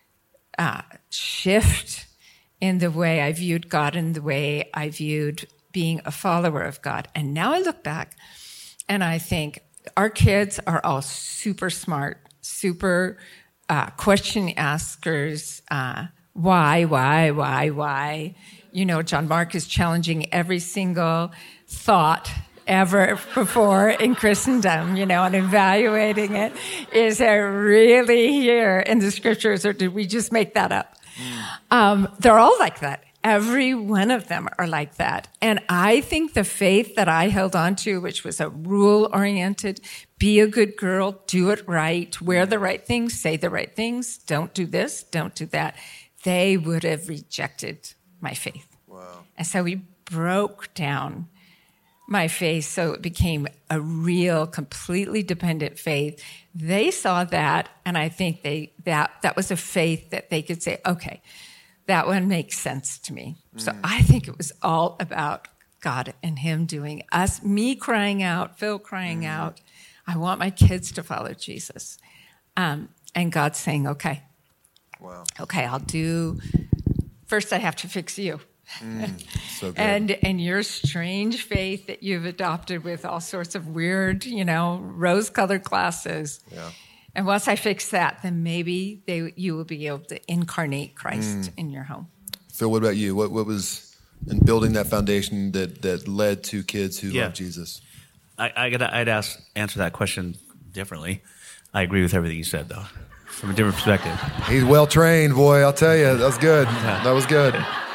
uh, shift in the way I viewed God and the way I viewed being a follower of God. And now I look back and I think our kids are all super smart, super uh, question askers, uh, why, why, why, why? You know, John Mark is challenging every single thought ever before in Christendom, you know, and evaluating it. Is it really here in the scriptures, or did we just make that up? Mm. Um, they're all like that. Every one of them are like that. And I think the faith that I held on to, which was a rule-oriented, be a good girl, do it right, wear the right things, say the right things, don't do this, don't do that, they would have rejected my faith. Wow. And so we broke down my faith so it became a real, completely dependent faith. They saw that, and I think they that that was a faith that they could say, okay, that one makes sense to me. Mm. So I think it was all about God and him doing us, me crying out, Phil crying mm. out, I want my kids to follow Jesus. Um, and God saying, okay, wow. okay, I'll do, first I have to fix you. Mm, so good. and and your strange faith that you've adopted with all sorts of weird, you know, rose-colored glasses. Yeah. And once I fix that, then maybe they, you will be able to incarnate Christ mm. in your home. Phil, what about you? What what was in building that foundation that, that led to kids who yeah. love Jesus? I, I gotta, I'd ask, answer that question differently. I agree with everything you said, though, from a different perspective. He's well trained, boy. I'll tell you, that was good. Yeah. That was good.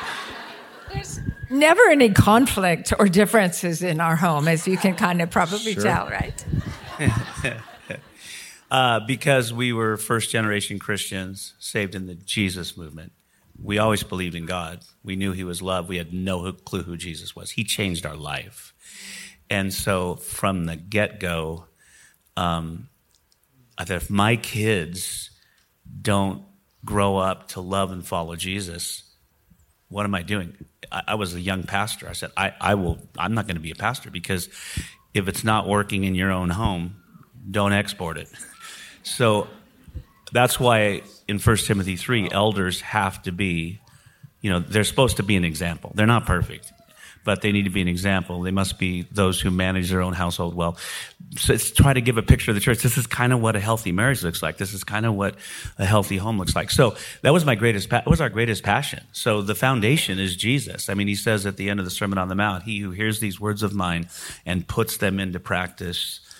There's never any conflict or differences in our home, as you can kind of probably sure. tell, right? Uh, because we were first-generation Christians saved in the Jesus movement. We always believed in God. We knew he was love. We had no clue who Jesus was. He changed our life. And so from the get-go, um, I thought if my kids don't grow up to love and follow Jesus, what am I doing? I, I was a young pastor. I said, I, I will, I'm not going to be a pastor, because if it's not working in your own home, don't export it. So that's why in First Timothy three, elders have to be, you know, they're supposed to be an example. They're not perfect, but they need to be an example. They must be those who manage their own household well. So let's try to give a picture of the church. This is kind of what a healthy marriage looks like. This is kind of what a healthy home looks like. So that was my greatest, that was our greatest passion. So the foundation is Jesus. I mean, he says at the end of the Sermon on the Mount, he who hears these words of mine and puts them into practice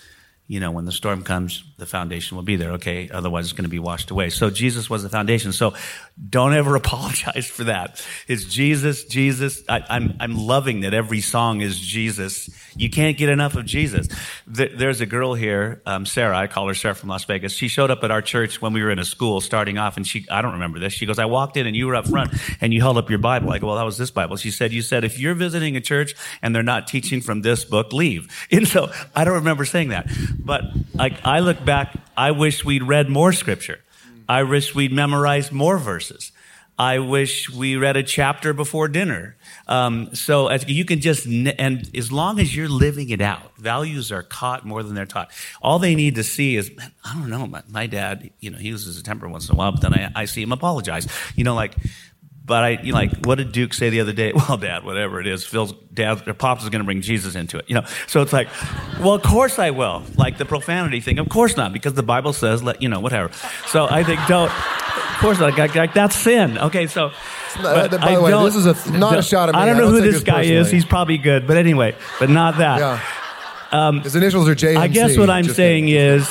you know, when the storm comes, the foundation will be there, okay? Otherwise, it's going to be washed away. So Jesus was the foundation. So don't ever apologize for that. It's Jesus, Jesus. I, I'm I'm loving that every song is Jesus. You can't get enough of Jesus. There's a girl here, um, Sarah. I call her Sarah from Las Vegas. She showed up at our church when we were in a school starting off, and she I don't remember this. She goes, I walked in and you were up front and you held up your Bible. I go, well, that was this Bible. She said, you said, if you're visiting a church and they're not teaching from this book, leave. And so I don't remember saying that. But like I look back, I wish we'd read more scripture. I wish we'd memorized more verses. I wish we read a chapter before dinner. Um, so as you can just, and as long as you're living it out, values are caught more than they're taught. All they need to see is, man, I don't know, my, my dad, you know, he loses a temper once in a while, but then I, I see him apologize. You know, like, But I, you know, like, what did Duke say the other day? Well, Dad, whatever it is, Phil's dad, or Pops is going to bring Jesus into it, you know. So it's like, well, of course I will. Like the profanity thing, of course not, because the Bible says, let you know, whatever. So I think don't. Of course not. Like, like that's sin. Okay, so. But by the way, this is a, not a shot at me. I don't know I don't who this guy personally. is. He's probably good, but anyway, but not that. Yeah. Um, His initials are J M C. I guess what I'm Just saying kidding. is,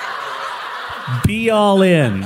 be all in.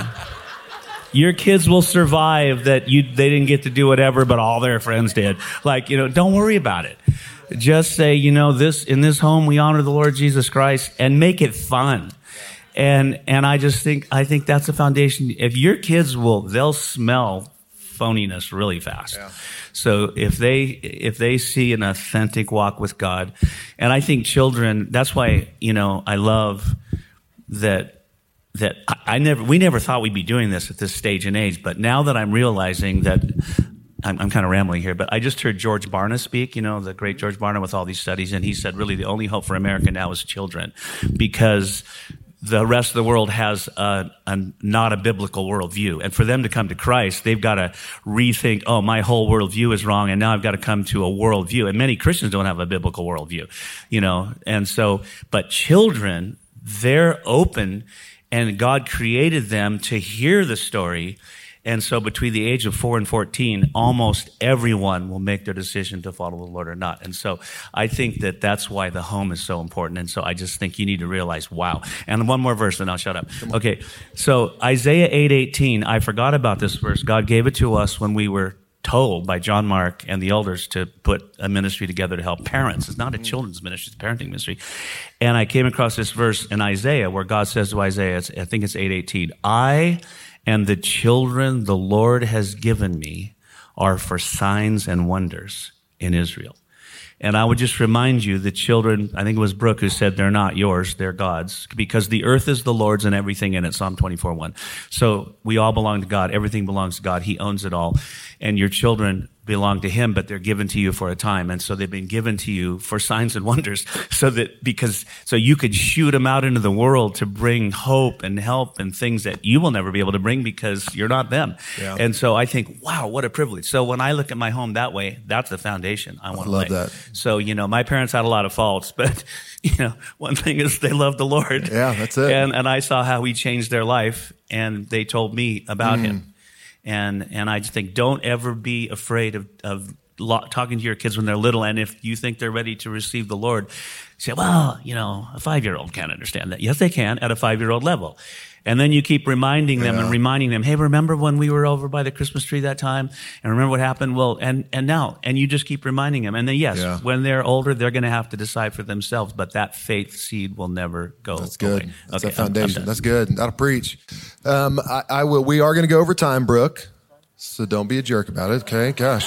Your kids will survive that you they didn't get to do whatever, but all their friends did. Like, you know, don't worry about it. Just say, you know, this in this home we honor the Lord Jesus Christ, and make it fun. And and I just think I think that's the foundation. If your kids will, they'll smell phoniness really fast. Yeah. So if they if they see an authentic walk with God, and I think children, that's why, you know, I love that. That I, I never, we never thought we'd be doing this at this stage and age, but now that I'm realizing that, I'm, I'm kind of rambling here, but I just heard George Barna speak, you know, the great George Barna with all these studies, and he said really the only hope for America now is children, because the rest of the world has a, a not a biblical worldview, and for them to come to Christ, they've got to rethink, oh, my whole worldview is wrong, and now I've got to come to a worldview, and many Christians don't have a biblical worldview, you know, and so, but children, they're open. And God created them to hear the story. And so between the age of four and fourteen, almost everyone will make their decision to follow the Lord or not. And so I think that that's why the home is so important. And so I just think you need to realize, wow. And one more verse, and I'll shut up. Okay, so Isaiah eight eighteen, I forgot about this verse. God gave it to us when we were told by John Mark and the elders to put a ministry together to help parents. It's not a children's ministry, it's a parenting ministry. And I came across this verse in Isaiah where God says to Isaiah, I think it's eight eighteen, I and the children the Lord has given me are for signs and wonders in Israel. And I would just remind you, the children, I think it was Brooke who said, they're not yours, they're God's, because the earth is the Lord's and everything in it, Psalm twenty-four one. So we all belong to God. Everything belongs to God. He owns it all. And your children belong to Him, but they're given to you for a time. And so they've been given to you for signs and wonders, so that, because, so you could shoot them out into the world to bring hope and help and things that you will never be able to bring because you're not them. Yeah. And so I think, wow, what a privilege. So when I look at my home that way, that's the foundation I want to lay. I love that. So, you know, my parents had a lot of faults, but, you know, one thing is they loved the Lord. Yeah, that's it. And, and I saw how He changed their life, and they told me about mm. Him. And and I just think, don't ever be afraid of, of lo- talking to your kids when they're little. And if you think they're ready to receive the Lord, say, well, you know, a five-year-old can't understand that. Yes, they can at a five-year-old level. And then you keep reminding them yeah. and reminding them, hey, remember when we were over by the Christmas tree that time? And remember what happened? Well, and, and now, and you just keep reminding them. And then, yes, yeah. when they're older, they're going to have to decide for themselves, but that faith seed will never go That's good. away. That's okay, a foundation. I'm, I'm That's good. That'll preach. Um, I, I will, we are going to go over time, Brooke, so don't be a jerk about it, okay? Gosh.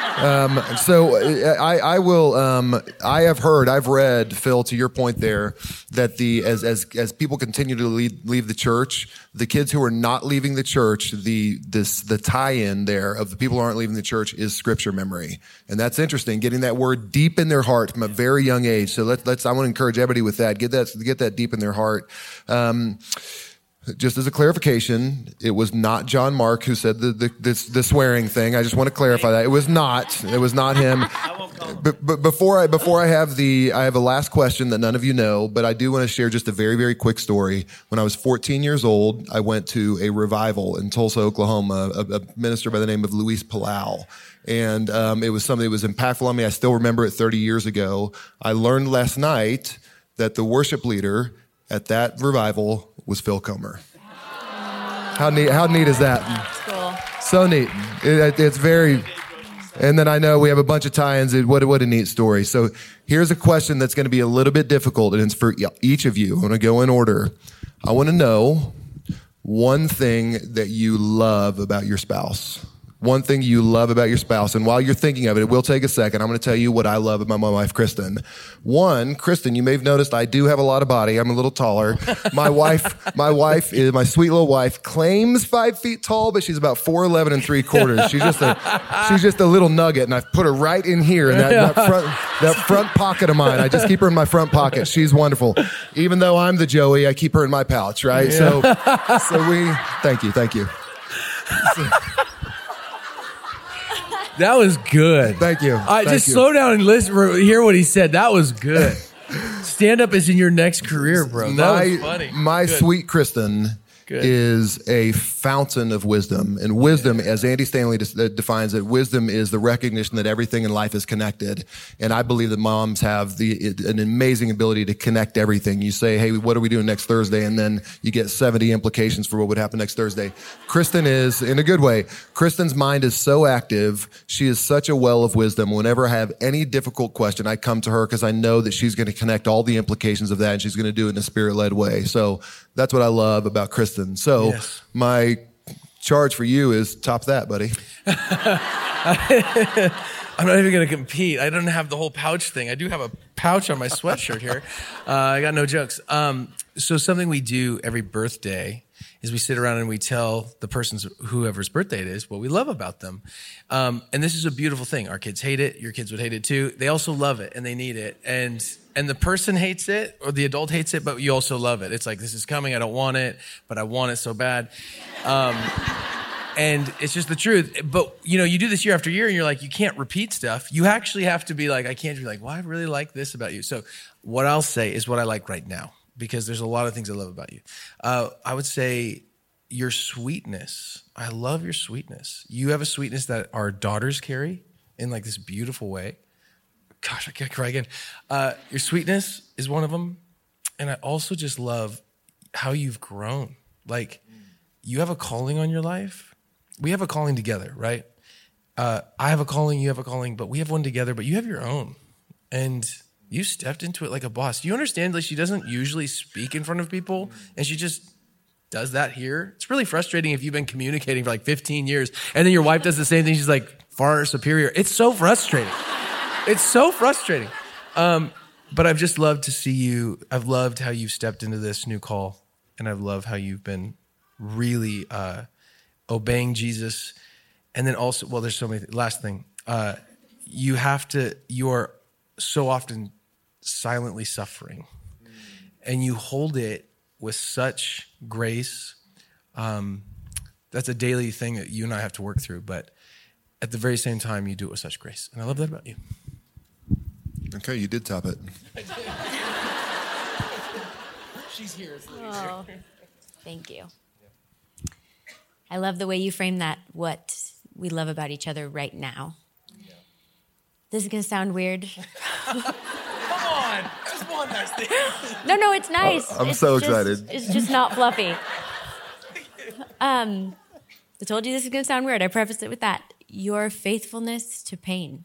Um, so I, I will, um, I have heard, I've read, Phil, to your point there, that the, as, as, as people continue to leave, leave the church, the kids who are not leaving the church, the, this, the tie-in there of the people who aren't leaving the church is scripture memory. And that's interesting, getting that word deep in their heart from a very young age. So let, let's, I want to encourage everybody with that. Get that, get that deep in their heart. Um, Just as a clarification, it was not John Mark who said the, the, this, the swearing thing. I just want to clarify that. It was not. It was not him. But, but before I before I have the I have a last question that none of you know, but I do want to share just a very, very quick story. When I was fourteen years old, I went to a revival in Tulsa, Oklahoma, a, a minister by the name of Luis Palau. And um, it was something that was impactful on me. I still remember it thirty years ago. I learned last night that the worship leader at that revival was Phil Comer. How neat, how neat is that? That's cool. So neat. It, it's very, and then I know we have a bunch of tie-ins. What, what a neat story. So here's a question that's going to be a little bit difficult, and it's for each of you. I'm going to go in order. I want to know one thing that you love about your spouse. One thing you love about your spouse. And while you're thinking of it, it will take a second. I'm going to tell you what I love about my wife, Kristen. One, Kristen, you may have noticed I do have a lot of body. I'm a little taller. My wife, my wife is, my sweet little wife claims five feet tall, but she's about four eleven and three quarters. She's just a, she's just a little nugget. And I've put her right in here in that, that front, that front pocket of mine. I just keep her in my front pocket. She's wonderful. Even though I'm the Joey, I keep her in my pouch, right? Yeah. So, so we, thank you. Thank you. So, that was good. Thank you. All right, Thank just you. slow down and listen. Hear what he said. That was good. Stand up is in your next career, bro. That my, was funny. My good. sweet Kristen Good. is a fountain of wisdom. And wisdom, as Andy Stanley de- defines it, wisdom is the recognition that everything in life is connected. And I believe that moms have the an amazing ability to connect everything. You say, hey, what are we doing next Thursday? And then you get seventy implications for what would happen next Thursday. Kristen is, in a good way, Kristen's mind is so active. She is such a well of wisdom. Whenever I have any difficult question, I come to her because I know that she's going to connect all the implications of that, and she's going to do it in a spirit-led way. So that's what I love about Kristen. So yes. My charge for you is top that, buddy. I'm not even going to compete. I don't have the whole pouch thing. I do have a pouch on my sweatshirt here. Uh, I got no jokes. Um, so something we do every birthday is we sit around and we tell the person's, whoever's birthday it is, what we love about them. Um, and this is a beautiful thing. Our kids hate it. Your kids would hate it too. They also love it and they need it. And and the person hates it or the adult hates it, but you also love it. It's like, this is coming. I don't want it, but I want it so bad. Um, and it's just the truth. But, you know, you do this year after year and you're like, you can't repeat stuff. You actually have to be like, I can't be like, well, I really like this about you. So what I'll say is what I like right now, because there's a lot of things I love about you. Uh, I would say your sweetness. I love your sweetness. You have a sweetness that our daughters carry in like this beautiful way. Gosh, I can't cry again. Uh, your sweetness is one of them. And I also just love how you've grown. Like, you have a calling on your life. We have a calling together, right? Uh, I have a calling, you have a calling, but we have one together, but you have your own. And you stepped into it like a boss. You understand, like, she doesn't usually speak in front of people, and she just does that here. It's really frustrating if you've been communicating for like fifteen years, and then your wife does the same thing. She's like far superior. It's so frustrating. It's so frustrating. Um, but I've just loved to see you. I've loved how you've stepped into this new call, and I've loved how you've been really uh, obeying Jesus. And then also, well, there's so many, th- last thing, uh, you have to, you are so often silently suffering, and you hold it with such grace. Um, that's a daily thing that you and I have to work through, but at the very same time, you do it with such grace. And I love that about you. Okay, you did top it. She's here. Oh, thank you. I love the way you frame that, what we love about each other right now. Yeah. This is going to sound weird. Come on. Just one nice thing. No, no, it's nice. Oh, I'm it's so just, excited. It's just not fluffy. Um, I told you this is going to sound weird. I prefaced it with that. Your faithfulness to pain.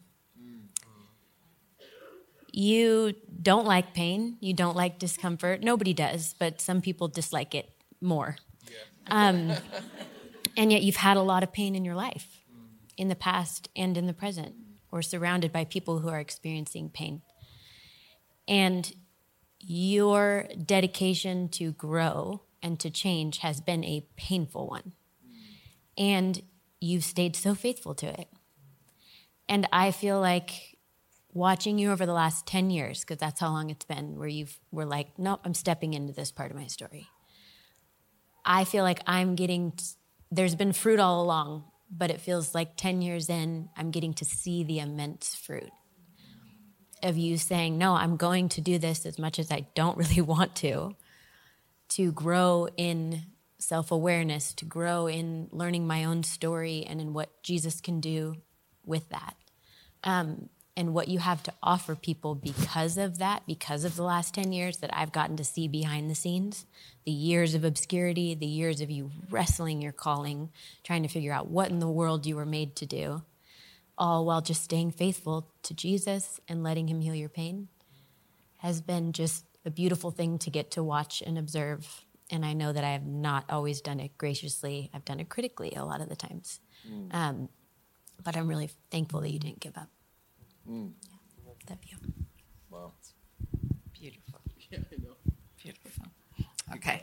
You don't like pain. You don't like discomfort. Nobody does, but some people dislike it more. Yeah. Um, and yet you've had a lot of pain in your life, in the past and in the present, or surrounded by people who are experiencing pain. And your dedication to grow and to change has been a painful one. And you've stayed so faithful to it. And I feel like watching you over the last ten years, because that's how long it's been, where you've were like, nope, I'm stepping into this part of my story. I feel like I'm getting, t- there's been fruit all along, but it feels like ten years in, I'm getting to see the immense fruit of you saying, no, I'm going to do this as much as I don't really want to, to grow in self-awareness, to grow in learning my own story and in what Jesus can do with that. Um, and what you have to offer people because of that, because of the last ten years that I've gotten to see behind the scenes, the years of obscurity, the years of you wrestling your calling, trying to figure out what in the world you were made to do, all while just staying faithful to Jesus and letting him heal your pain, has been just a beautiful thing to get to watch and observe. And I know that I have not always done it graciously. I've done it critically a lot of the times. Mm. Um, but I'm really thankful that you didn't give up. Mm. Yeah, love you. Wow. Beautiful. Yeah, I know. Beautiful. Okay.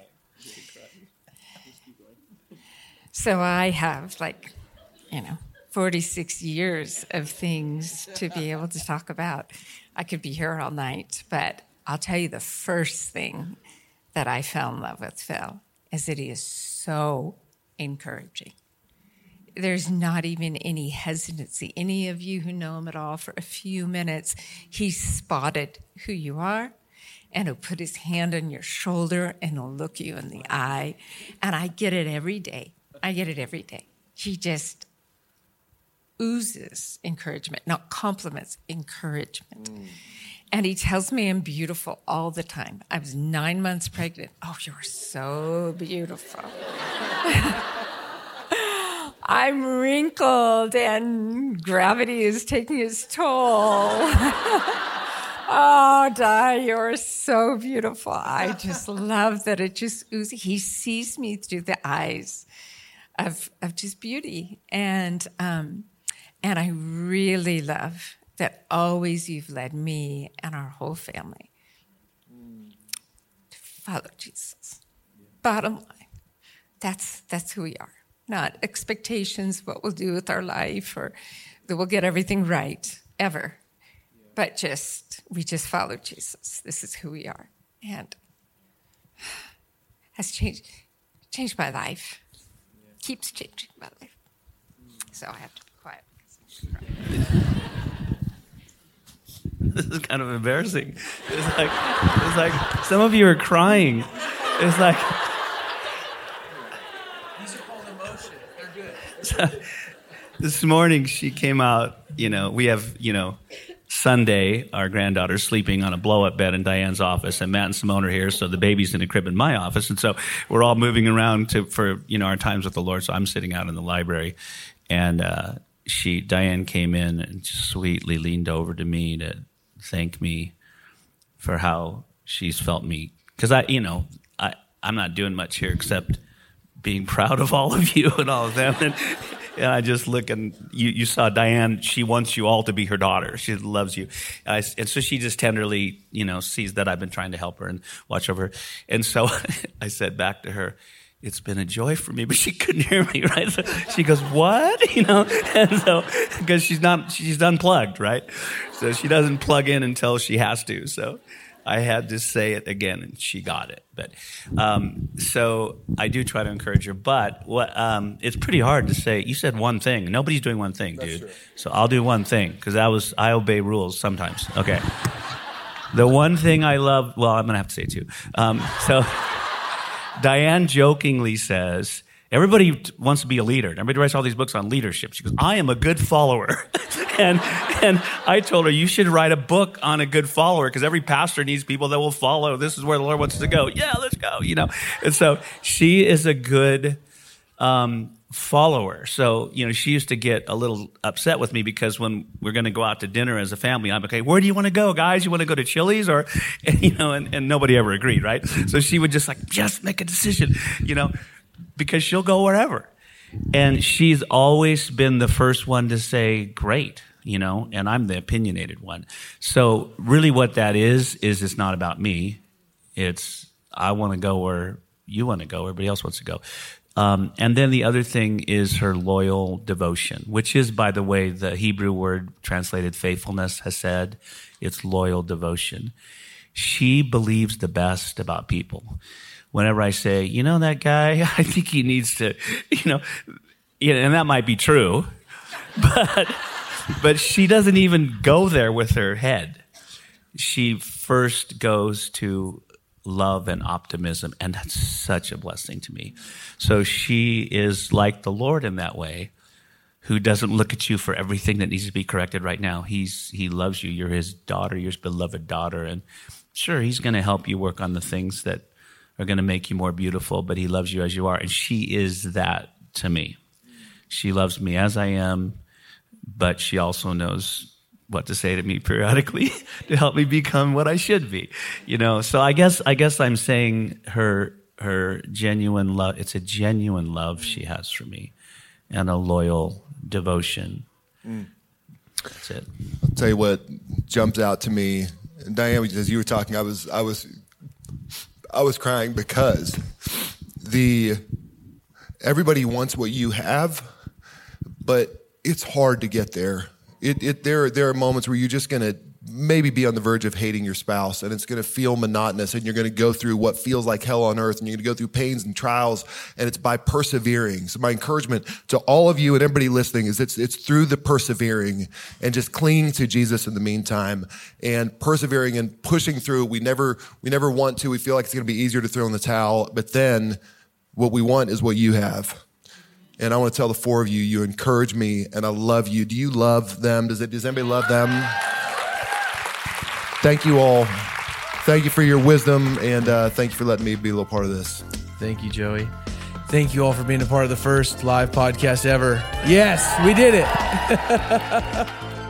So I have, like, you know, forty-six years of things to be able to talk about. I could be here all night, but I'll tell you the first thing that I fell in love with Phil is that he is so encouraging. There's not even any hesitancy. Any of you who know him at all for a few minutes, he spotted who you are, and he'll put his hand on your shoulder and he'll look you in the eye. And I get it every day. I get it every day. He just oozes encouragement, not compliments, encouragement. Mm. And he tells me I'm beautiful all the time. I was nine months pregnant. Oh, you're so beautiful. I'm wrinkled and gravity is taking its toll. Oh, Di, you're so beautiful. I just love that it just oozes. He sees me through the eyes of, of just beauty. And, um, and I really love that always you've led me and our whole family to follow Jesus. Bottom line, that's that's who we are. Not expectations, what we'll do with our life, or that we'll get everything right, ever. But just, we just follow Jesus. This is who we are. And has changed, changed my life. Keeps changing my life. So I have to be quiet. This is kind of embarrassing. It's like, it's like some of you are crying. It's like... These are called emotions. They're good. So, this morning she came out, you know, we have, you know, Sunday, our granddaughter's sleeping on a blow-up bed in Diane's office, and Matt and Simone are here, so the baby's in a crib in my office. And so we're all moving around to for, you know, our times with the Lord. So I'm sitting out in the library, and uh, she, Diane came in and just sweetly leaned over to me to thank me for how she's felt me. Because I, you know, I, I'm not doing much here except being proud of all of you and all of them. And, and I just look, and you, you saw Diane, she wants you all to be her daughter. She loves you. I, and so she just tenderly, you know, sees that I've been trying to help her and watch over her. And so I said back to her, it's been a joy for me, but she couldn't hear me, right? So she goes, what? You know, and so, because she's not, she's unplugged, right? So she doesn't plug in until she has to. So I had to say it again, and she got it. But, um, so I do try to encourage her, but what, um, it's pretty hard to say, you said one thing. Nobody's doing one thing, dude. So I'll do one thing, because that was, I obey rules sometimes. Okay. The one thing I love, well, I'm going to have to say it too. Um, so... Diane jokingly says, everybody t- wants to be a leader. Everybody writes all these books on leadership. She goes, I am a good follower. and and I told her, you should write a book on a good follower, because every pastor needs people that will follow. This is where the Lord wants to go. Yeah, let's go, you know. And so she is a good um, follower. So, you know, she used to get a little upset with me because when we're going to go out to dinner as a family, I'm okay, where do you want to go, guys? You want to go to Chili's? Or, and, you know, and, and nobody ever agreed, right? So she would just like, just make a decision, you know, because she'll go wherever. And she's always been the first one to say, great, you know, and I'm the opinionated one. So really what that is, is it's not about me. It's, I want to go where you want to go, everybody else wants to go. Um, and then the other thing is her loyal devotion, which is, by the way, the Hebrew word translated faithfulness, hesed. It's loyal devotion. She believes the best about people. Whenever I say, you know, that guy, I think he needs to, you know, you know, and that might be true, but, but she doesn't even go there with her head. She first goes to love and optimism, and that's such a blessing to me. So she is like the Lord in that way. who doesn't look at you for everything that needs to be corrected right now. He's he loves you. You're his daughter, your beloved daughter. And sure, he's going to help you work on the things that are going to make you more beautiful, but he loves you as you are. And she is that to me. She loves me as I am, but she also knows what to say to me periodically to help me become what I should be. You know, so I guess I guess I'm saying her her genuine love, it's a genuine love she has for me, and a loyal devotion. Mm. That's it. I'll tell you what jumps out to me, and Diane, as you were talking, I was I was I was crying because the everybody wants what you have, but it's hard to get there. It, it there there are moments where you're just gonna maybe be on the verge of hating your spouse, and it's going to feel monotonous, and you're going to go through what feels like hell on earth, and you're going to go through pains and trials, and it's by persevering. So my encouragement to all of you and everybody listening is it's it's through the persevering and just clinging to Jesus in the meantime, and persevering and pushing through. We never we never want to. We feel like it's going to be easier to throw in the towel, but then what we want is what you have. And I want to tell the four of you, you encourage me, and I love you. Do you love them? Does it? Does anybody love them? Thank you all. Thank you for your wisdom, and uh, thank you for letting me be a little part of this. Thank you, Joey. Thank you all for being a part of the first live podcast ever. Yes, we did it.